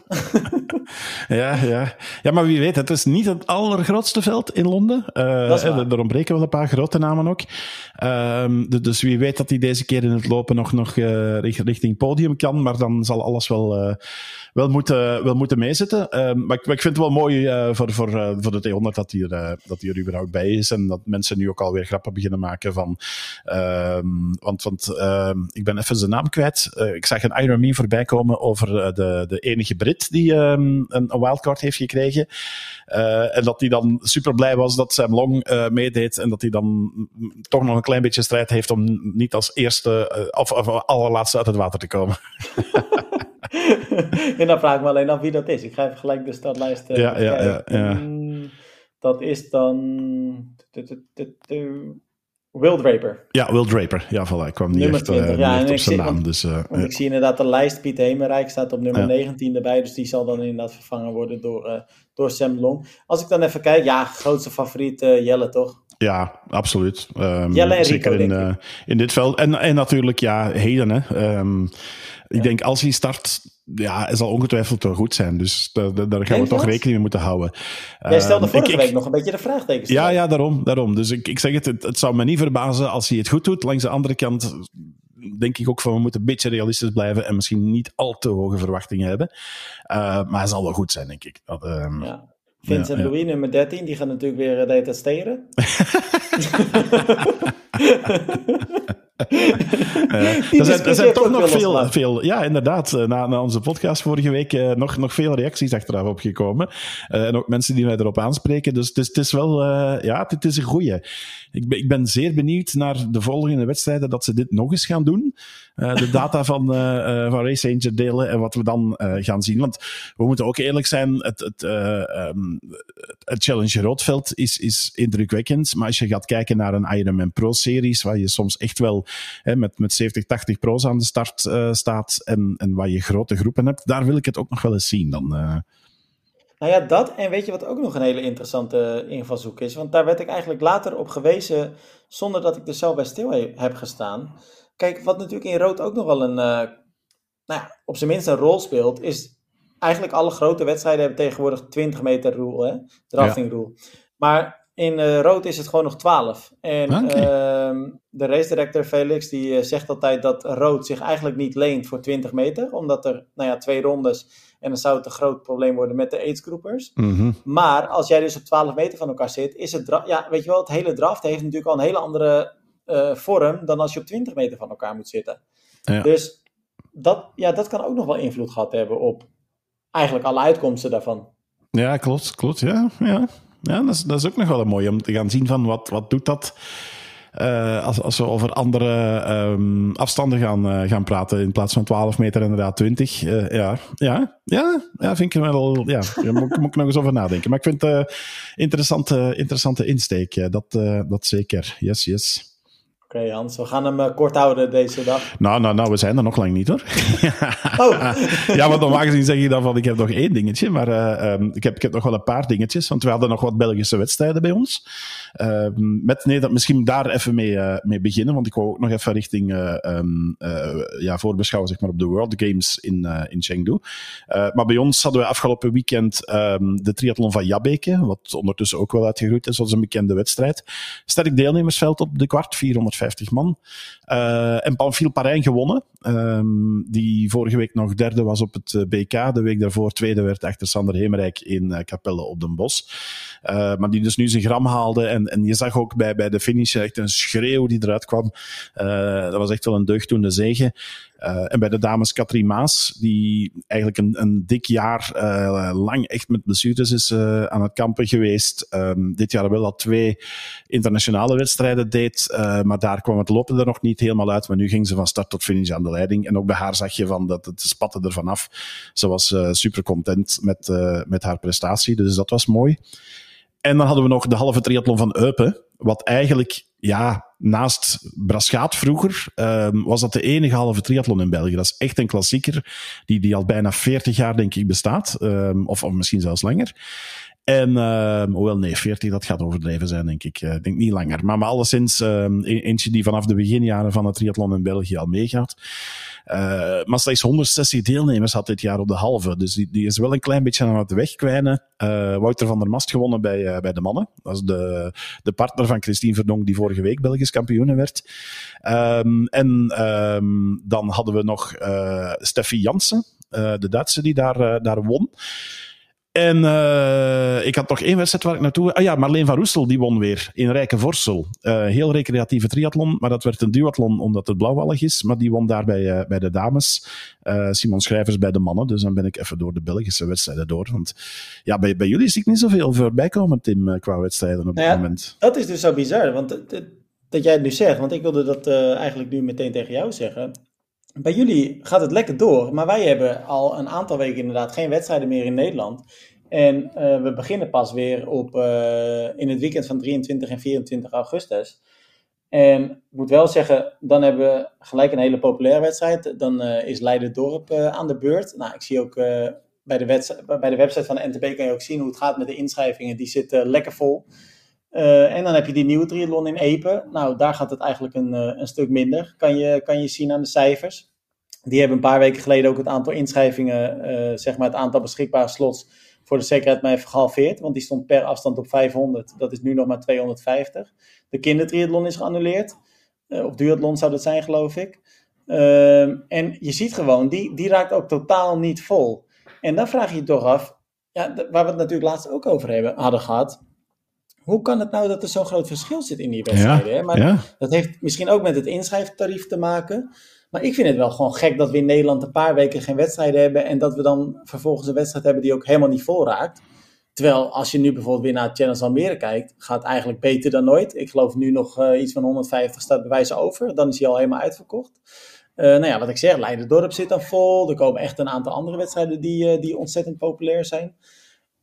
ja, ja. ja, maar wie weet, het is niet het allergrootste veld in Londen. Uh, dat is waar. Er ontbreken wel een paar grote namen ook. Um, dus wie weet dat hij deze keer in het lopen nog, nog uh, richting podium kan, maar dan zal alles wel, uh, wel, moeten, wel moeten meezitten. Um, maar, ik, maar ik vind het wel mooi uh, voor, voor, uh, voor de T honderd dat hij, er, uh, dat hij er überhaupt bij is en dat mensen nu ook alweer grappen beginnen maken van... Um, want want uh, ik ben even zijn naam kwijt. Uh, ik zag een Iron Me voorbij komen over uh, de, de enige Brit die um, een, een wildcard heeft gekregen. Uh, en dat hij dan super blij was dat Sam Long uh, meedeed en dat hij dan toch nog een klein beetje strijd heeft om niet als eerste uh, of, of allerlaatste uit het water te komen. En dan vraag ik me alleen af wie dat is. Ik ga even gelijk de startlijst uh, ja, ja, ja, ja. Dat is dan Will Draper. Ja, Will Draper. Ja, voilà. Ik kwam niet nummer echt, twintig, uh, ja, niet echt op zijn naam. Want, dus, uh, want ja. Ik zie inderdaad de lijst. Piet Hemerijk staat op nummer ja. negentien erbij. Dus die zal dan inderdaad vervangen worden door, uh, door Sam Long. Als ik dan even kijk. Ja, grootste favoriet uh, Jelle, toch? Ja, absoluut. Um, Jelle en zeker Rico, in, uh, in dit veld. En, en natuurlijk, ja, Hayden. Hè. Um, ik ja. denk, als hij start... Ja, hij zal ongetwijfeld wel goed zijn. Dus da, da, daar gaan Denk we toch dat? rekening mee moeten houden. Jij stelde um, vorige ik, week nog een beetje de vraagtekens. Ja, ja, daarom. daarom. Dus ik, ik zeg het, het, het zou me niet verbazen als hij het goed doet. Langs de andere kant denk ik ook van we moeten een beetje realistisch blijven en misschien niet al te hoge verwachtingen hebben. Uh, maar hij zal wel goed zijn, denk ik. Dat, um, ja. Vincent ja, Louis, ja. nummer dertien, die gaat natuurlijk weer uh, detesteren. Uh, er zijn, er zijn toch nog veel, veel... Ja, inderdaad. Na, na onze podcast vorige week uh, nog, nog veel reacties achteraf opgekomen. Uh, en ook mensen die mij erop aanspreken. Dus het is, het is wel... Uh, ja, het is een goeie. Ik ben, ik ben zeer benieuwd naar de volgende wedstrijden dat ze dit nog eens gaan doen. Uh, de data van, uh, uh, van Race Ranger delen en wat we dan uh, gaan zien. Want we moeten ook eerlijk zijn, het, het, uh, um, het Challenger Roodveld is, is indrukwekkend. Maar als je gaat kijken naar een Ironman Pro-series, waar je soms echt wel hè, met, met zeventig, tachtig pro's aan de start uh, staat en, en waar je grote groepen hebt, daar wil ik het ook nog wel eens zien dan. Uh. Nou ja, dat. En weet je wat ook nog een hele interessante invalshoek is? Want daar werd ik eigenlijk later op gewezen, zonder dat ik er zelf bij stil he- heb gestaan. Kijk, wat natuurlijk in rood ook nog wel een, eh, nou ja, op zijn minst een rol speelt, is eigenlijk alle grote wedstrijden hebben tegenwoordig twintig meter rule, hè? Drafting rule. Maar in eh, rood is het gewoon nog twaalf. En Oké. ehm, de race director Felix die eh, zegt altijd dat rood zich eigenlijk niet leent voor twintig meter, omdat er nou ja, twee rondes en dan zou het een groot probleem worden met de agegroupers. Mhm. Maar als jij dus op twaalf meter van elkaar zit, is het dra- ja, weet je wel, het hele draft heeft natuurlijk al een hele andere eh, vorm dan als je op twintig meter van elkaar moet zitten. Ja. Dus dat, ja, dat kan ook nog wel invloed gehad hebben op eigenlijk alle uitkomsten daarvan. Ja, klopt, klopt. Ja, ja. ja dat, is, dat is ook nog wel een mooie om te gaan zien van wat, wat doet dat uh, als, als we over andere um, afstanden gaan, uh, gaan praten. In plaats van twaalf meter inderdaad twintig. Uh, ja, ja, ja, ja, vind ik wel. Ja, daar moet, moet ik nog eens over nadenken. Maar ik vind het uh, interessante, interessante insteek. Uh, dat, uh, dat zeker. Yes, yes. Oké okay, Hans, we gaan hem uh, kort houden deze dag. Nou, nou, nou, we zijn er nog lang niet hoor. Oh. Ja, want normaal gezien zeg je dan van ik heb nog één dingetje, maar uh, um, ik, heb, ik heb nog wel een paar dingetjes, want we hadden nog wat Belgische wedstrijden bij ons. Uh, met Nederland, misschien daar even mee, uh, mee beginnen, want ik wou ook nog even richting uh, um, uh, ja, voorbeschouwen zeg maar, op de World Games in, uh, in Chengdu. Uh, maar bij ons hadden we afgelopen weekend um, de triathlon van Jabbeke, wat ondertussen ook wel uitgegroeid is, dat is een bekende wedstrijd. Sterk deelnemersveld op de kwart, vierhonderdvijftig man. Uh, en Pamphile Parijn gewonnen, um, die vorige week nog derde was op het B K, de week daarvoor tweede werd achter Sander Hemerijk in uh, Capelle op den Bosch. Uh, maar die dus nu zijn gram haalde en, en je zag ook bij, bij de finish echt een schreeuw die eruit kwam. Uh, dat was echt wel een deugddoende zege. Uh, en bij de dames Katrien Maas, die eigenlijk een, een dik jaar uh, lang echt met blessures is uh, aan het kampen geweest. Um, dit jaar wel al twee internationale wedstrijden deed, uh, maar daar kwam het lopen er nog niet helemaal uit. Maar nu ging ze van start tot finish aan de leiding. En ook bij haar zag je van dat het spatte ervan af. Ze was uh, super content met, uh, met haar prestatie, dus dat was mooi. En dan hadden we nog de halve triathlon van Eupen, wat eigenlijk, ja, naast Braschaat vroeger, um, was dat de enige halve triathlon in België. Dat is echt een klassieker, die, die al bijna veertig jaar, denk ik, bestaat. Um, of, of misschien zelfs langer. En, uh, hoewel nee, veertig, dat gaat overdreven zijn, denk ik. Ik uh, denk niet langer. Maar, maar alleszins, um, eentje die vanaf de beginjaren van het triathlon in België al meegaat. Uh, maar slechts honderdzestig deelnemers had dit jaar op de halve. Dus die, die is wel een klein beetje aan het wegkwijnen. Uh, Wouter van der Mast gewonnen bij, uh, bij de mannen. Dat is de, de partner van Christine Verdonk, die vorige week Belgisch kampioene werd. Um, en um, dan hadden we nog uh, Steffi Jansen, uh, de Duitse, die daar, uh, daar won. En uh, ik had nog één wedstrijd waar ik naartoe... Ah ja, Marleen van Roestel, die won weer in Rijkenvorsel. Uh, heel recreatieve triathlon, maar dat werd een duathlon omdat het blauwallig is. Maar die won daar bij, uh, bij de dames. Uh, Simon Schrijvers bij de mannen. Dus dan ben ik even door de Belgische wedstrijden door. Want ja, bij, bij jullie zie ik niet zoveel voorbij komen, Tim, uh, qua wedstrijden op dit nou ja, moment. Dat is dus zo bizar, want dat, dat, dat jij het nu zegt. Want ik wilde dat uh, eigenlijk nu meteen tegen jou zeggen. Bij jullie gaat het lekker door, maar wij hebben al een aantal weken inderdaad geen wedstrijden meer in Nederland. En uh, we beginnen pas weer op, uh, in het weekend van drieëntwintig en vierentwintig augustus. En ik moet wel zeggen, dan hebben we gelijk een hele populaire wedstrijd. Dan uh, is Leiden-Dorp uh, aan de beurt. Nou, ik zie ook uh, bij, de wedst- bij de website van de N T B kan je ook zien hoe het gaat met de inschrijvingen. Die zitten uh, lekker vol. Uh, en dan heb je die nieuwe triathlon in Epe. Nou, daar gaat het eigenlijk een, uh, een stuk minder. Kan je, kan je zien aan de cijfers. Die hebben een paar weken geleden ook het aantal inschrijvingen, uh, zeg maar het aantal beschikbare slots, voor de zekerheid maar even gehalveerd. Want die stond per afstand op vijfhonderd. Dat is nu nog maar tweehonderdvijftig. De kindertriathlon is geannuleerd. Uh, of duathlon zou dat zijn, geloof ik. Uh, en je ziet gewoon, die, die raakt ook totaal niet vol. En dan vraag je je toch af, ja, d- waar we het natuurlijk laatst ook over hebben, hadden gehad. Hoe kan het nou dat er zo'n groot verschil zit in die wedstrijden? Ja, hè? Maar ja. Dat heeft misschien ook met het inschrijftarief te maken. Maar ik vind het wel gewoon gek dat we in Nederland een paar weken geen wedstrijden hebben. En dat we dan vervolgens een wedstrijd hebben die ook helemaal niet vol raakt. Terwijl als je nu bijvoorbeeld weer naar Challenge Almere kijkt, gaat het eigenlijk beter dan nooit. Ik geloof nu nog uh, iets van honderdvijftig startbewijzen over. Dan is hij al helemaal uitverkocht. Uh, nou ja, wat ik zeg, Leiden-Dorp zit dan vol. Er komen echt een aantal andere wedstrijden die, uh, die ontzettend populair zijn.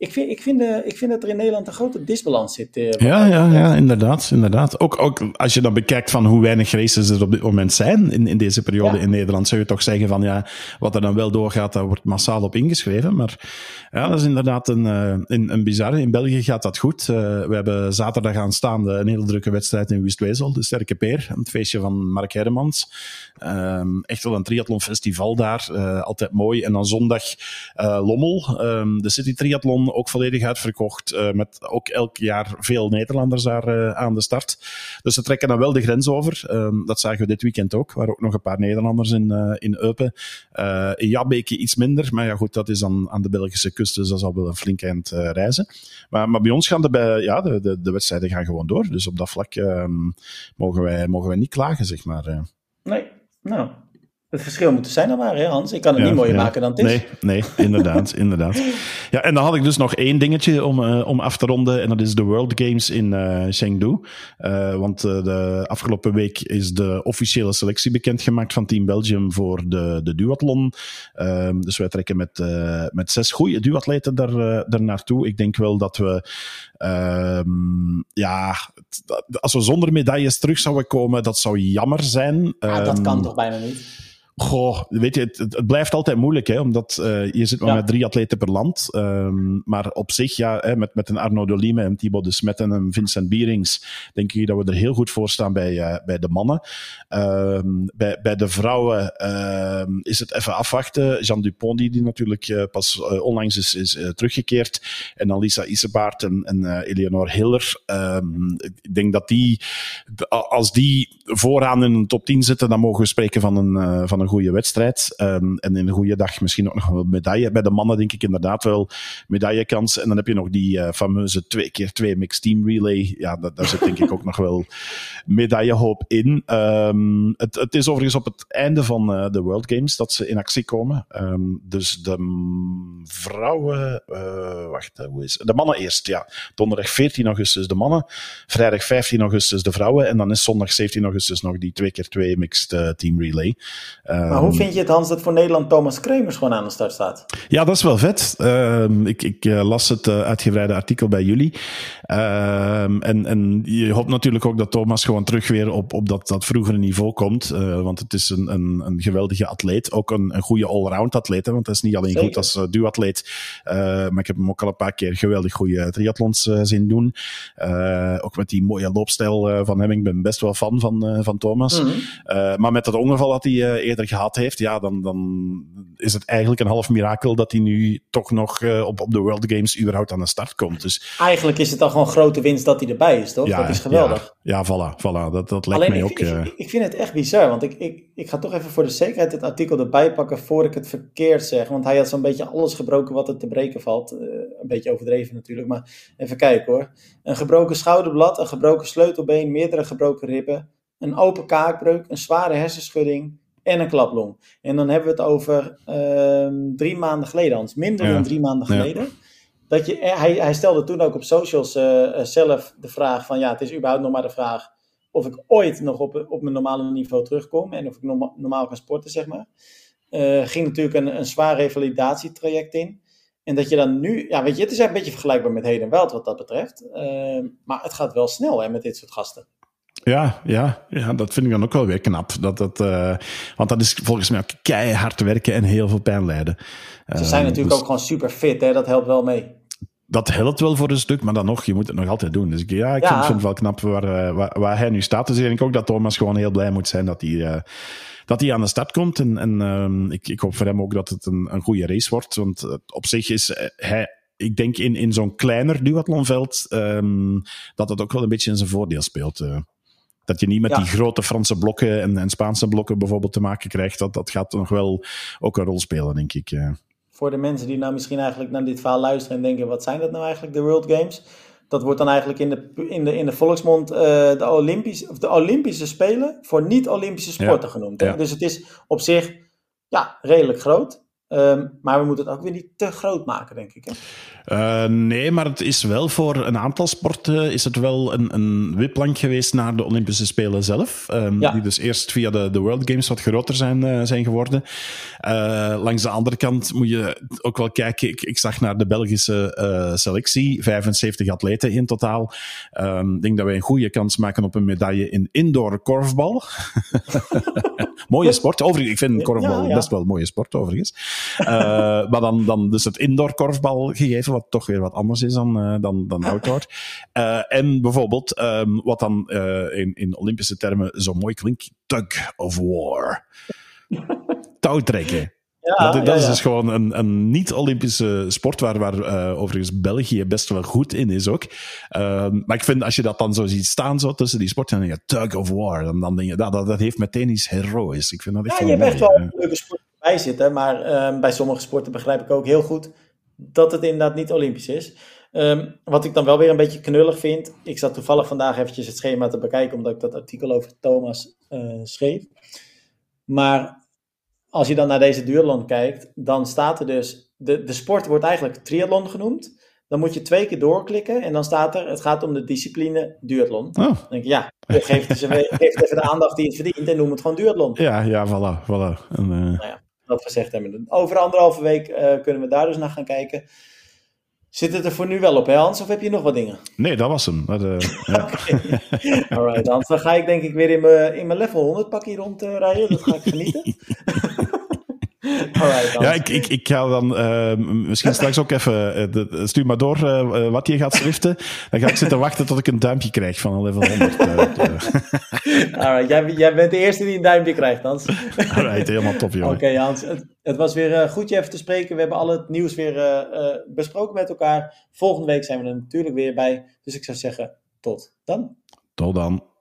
ik, vind, ik, vind de, ik vind dat er in Nederland een grote disbalans zit. Uh, ja, ja, ja, inderdaad. inderdaad. Ook, ook als je dan bekijkt van hoe weinig races er op dit moment zijn in, in deze periode ja. in Nederland, zou je toch zeggen van ja, wat er dan wel doorgaat, daar wordt massaal op ingeschreven. Maar ja, dat is inderdaad een, een, een bizarre. In België gaat dat goed. Uh, we hebben zaterdag aanstaande een hele drukke wedstrijd in Wustwezel, de Sterke Peer, het feestje van Mark Hermans. Um, echt wel een triathlonfestival daar, uh, altijd mooi. En dan zondag uh, Lommel, um, de City Triathlon, ook volledig uitverkocht, uh, met ook elk jaar veel Nederlanders daar uh, aan de start. Dus ze trekken dan wel de grens over. Um, dat zagen we dit weekend ook, waar ook nog een paar Nederlanders in, uh, in Eupen. Uh, in Jabbeke iets minder, maar ja goed, dat is dan aan de Belgische kust, dus dat zal wel een flink eind uh, reizen. Maar, maar bij ons gaan de, bij, ja, de, de, de wedstrijden gaan gewoon door, dus op dat vlak um, mogen, wij, mogen wij niet klagen, zeg maar. Uh. Nee, nou... Het verschil moet er zijn dan maar, hè Hans? Ik kan het ja, niet mooier ja. maken dan het is. Nee, nee inderdaad, inderdaad. Ja, en dan had ik dus nog één dingetje om, uh, om af te ronden. En dat is de World Games in uh, Chengdu. Uh, want uh, de afgelopen week is de officiële selectie bekendgemaakt van Team Belgium voor de, de duathlon. Uh, dus wij trekken met, uh, met zes goede duatleten daar, uh, daar naartoe. Ik denk wel dat we... Uh, ja, als we zonder medailles terug zouden komen, dat zou jammer zijn. Ja, dat kan toch bijna niet? Goh, weet je, het, het blijft altijd moeilijk, hè, omdat uh, je zit maar ja. met drie atleten per land. Um, maar op zich, ja, hè, met, met een Arnaud Delime en Thibaut de Smet en een Vincent Bierings, denk ik dat we er heel goed voor staan bij, uh, bij de mannen. Um, bij, bij de vrouwen uh, is het even afwachten. Jean Dupont, die, die natuurlijk uh, pas uh, onlangs is, is uh, teruggekeerd. En dan Lisa Issebaert en, en uh, Eleonore Hiller. Um, ik denk dat die, als die vooraan in de top tien zitten, dan mogen we spreken van een, uh, van een een goede wedstrijd. Um, en in een goede dag misschien ook nog een medaille. Bij de mannen denk ik inderdaad wel medaillekans. En dan heb je nog die uh, fameuze twee keer twee mixed team relay. Ja, dat, daar zit denk ik ook nog wel medaillehoop in. Um, het, het is overigens op het einde van uh, de World Games dat ze in actie komen. Um, dus de vrouwen... Uh, wacht, uh, hoe is het? De mannen eerst, ja. Donderdag veertien augustus de mannen. Vrijdag vijftien augustus de vrouwen. En dan is zondag zeventien augustus nog die twee keer twee mixed uh, team relay. Maar um, hoe vind je het, Hans, dat voor Nederland Thomas Kremers gewoon aan de start staat? Ja, dat is wel vet. Uh, ik ik uh, las het uh, uitgebreide artikel bij jullie. Uh, en, en je hoopt natuurlijk ook dat Thomas gewoon terug weer op, op dat, dat vroegere niveau komt. Uh, want het is een, een, een geweldige atleet. Ook een, een goede allround atleet. Hè, want hij is niet alleen Zeker. goed als uh, duatleet. Uh, maar ik heb hem ook al een paar keer geweldig goede triathlons uh, zien doen. Uh, ook met die mooie loopstijl uh, van hem. Ik ben best wel fan van, uh, van Thomas. Mm-hmm. Uh, maar met dat ongeval dat hij uh, eerder gehad heeft, ja, dan, dan is het eigenlijk een half mirakel dat hij nu toch nog uh, op, op de World Games überhaupt aan de start komt. Dus, eigenlijk is het dan gewoon grote winst dat hij erbij is, toch? Ja, dat is geweldig. Ja, ja voilà, voilà. Dat, dat lijkt Alleen mij ik, ook... Uh... Ik, ik vind het echt bizar, want ik, ik, ik ga toch even voor de zekerheid het artikel erbij pakken voor ik het verkeerd zeg. Want hij had zo'n beetje alles gebroken wat er te breken valt. Uh, een beetje overdreven natuurlijk, maar even kijken hoor. Een gebroken schouderblad, een gebroken sleutelbeen, meerdere gebroken ribben, een open kaakbreuk, een zware hersenschudding en een klaplong. En dan hebben we het over uh, drie maanden geleden, Hans. Minder ja. dan drie maanden geleden. Ja. Dat je, hij, hij stelde toen ook op socials uh, zelf de vraag van... ja, het is überhaupt nog maar de vraag... of ik ooit nog op, op mijn normale niveau terugkom... en of ik norma- normaal kan sporten, zeg maar. Uh, ging natuurlijk een, een zwaar revalidatietraject in. En dat je dan nu... ja, weet je, het is een beetje vergelijkbaar met Hayden Wild wat dat betreft. Uh, maar het gaat wel snel, hè, met dit soort gasten. Ja, ja, ja, dat vind ik dan ook wel weer knap. Dat, dat, uh, want dat is volgens mij ook keihard werken en heel veel pijn lijden. Ze zijn uh, natuurlijk dus... ook gewoon super fit, hè? Dat helpt wel mee. Dat helpt wel voor een stuk, maar dan nog, je moet het nog altijd doen. Dus ik, ja, ik ja. Vind, vind het wel knap waar, waar, waar hij nu staat. Dus ik denk ook dat Thomas gewoon heel blij moet zijn dat hij, uh, dat hij aan de start komt. En, en uh, ik, ik hoop voor hem ook dat het een, een goede race wordt. Want uh, op zich is uh, hij... ik denk in, in zo'n kleiner duathlonveld um, dat het ook wel een beetje in zijn voordeel speelt. Uh. Dat je niet met ja. die grote Franse blokken en, en Spaanse blokken bijvoorbeeld te maken krijgt. Dat, dat gaat nog wel ook een rol spelen, denk ik. Ja. Voor de mensen die nou misschien eigenlijk naar dit verhaal luisteren en denken... wat zijn dat nou eigenlijk, de World Games? Dat wordt dan eigenlijk in de, in de, in de volksmond uh, de, Olympisch, of de Olympische Spelen... voor niet-Olympische sporten ja. genoemd. Hè? Ja. Dus het is op zich ja, redelijk groot... Um, maar we moeten het ook weer niet te groot maken, denk ik. Hè? Uh, nee, maar het is wel voor een aantal sporten is het wel een, een wipplank geweest naar de Olympische Spelen zelf. Um, ja. Die dus eerst via de, de World Games wat groter zijn, uh, zijn geworden. Uh, langs de andere kant moet je ook wel kijken. Ik, ik zag naar de Belgische uh, selectie. vijfenzeventig atleten in totaal. Ik um, denk dat wij een goede kans maken op een medaille in indoor korfbal. Mooie sport. Overigens, ik vind korfbal ja, ja. best wel een mooie sport, overigens. Uh, maar dan, dan dus het indoor korfbal gegeven, wat toch weer wat anders is dan, uh, dan, dan outdoor. Uh, en bijvoorbeeld, um, wat dan uh, in, in Olympische termen zo mooi klinkt, tug of war. Touwtrekken. Ja, dat, dat ja, is ja. dus gewoon een, een niet-Olympische sport waar, waar uh, overigens België best wel goed in is ook. Uh, maar ik vind, als je dat dan zo ziet staan zo tussen die sporten, dan denk je tug of war. Dan, dan denk je, dat, dat, dat heeft meteen iets heroïs. Ik vind dat echt ja, je hebt echt wel een leuke sport bij zitten, maar uh, bij sommige sporten begrijp ik ook heel goed dat het inderdaad niet Olympisch is. Um, wat ik dan wel weer een beetje knullig vind, ik zat toevallig vandaag eventjes het schema te bekijken, omdat ik dat artikel over Thomas uh, schreef. Maar als je dan naar deze duathlon kijkt, dan staat er dus, de, de sport wordt eigenlijk triathlon genoemd. Dan moet je twee keer doorklikken en dan staat er, het gaat om de discipline duathlon. Oh. Dan denk je, ja, geef het, geef het even de aandacht die het verdient en noem het gewoon duathlon. Ja, ja, voilà. voilà. En, uh... nou ja, dat gezegd hebben. Over anderhalve week uh, kunnen we daar dus naar gaan kijken. Zit het er voor nu wel op, hè Hans? Of heb je nog wat dingen? Nee, dat was hem. Dat, uh, ja. Okay. Alright, Hans. Dan ga ik denk ik weer in mijn, in mijn level honderd pakje rondrijden. Uh, dat ga ik genieten. Alright, ja, ik, ik, ik ga dan uh, misschien straks ook even... Uh, de, stuur maar door uh, wat je gaat schriften. Dan ga ik zitten wachten tot ik een duimpje krijg van level honderd. Uh, uh. Alright, jij, jij bent de eerste die een duimpje krijgt, Hans. Alright, helemaal top, jongen. Oké, okay, Hans. Het, het was weer uh, goed je even te spreken. We hebben al het nieuws weer uh, uh, besproken met elkaar. Volgende week zijn we er natuurlijk weer bij. Dus ik zou zeggen, tot dan. Tot dan.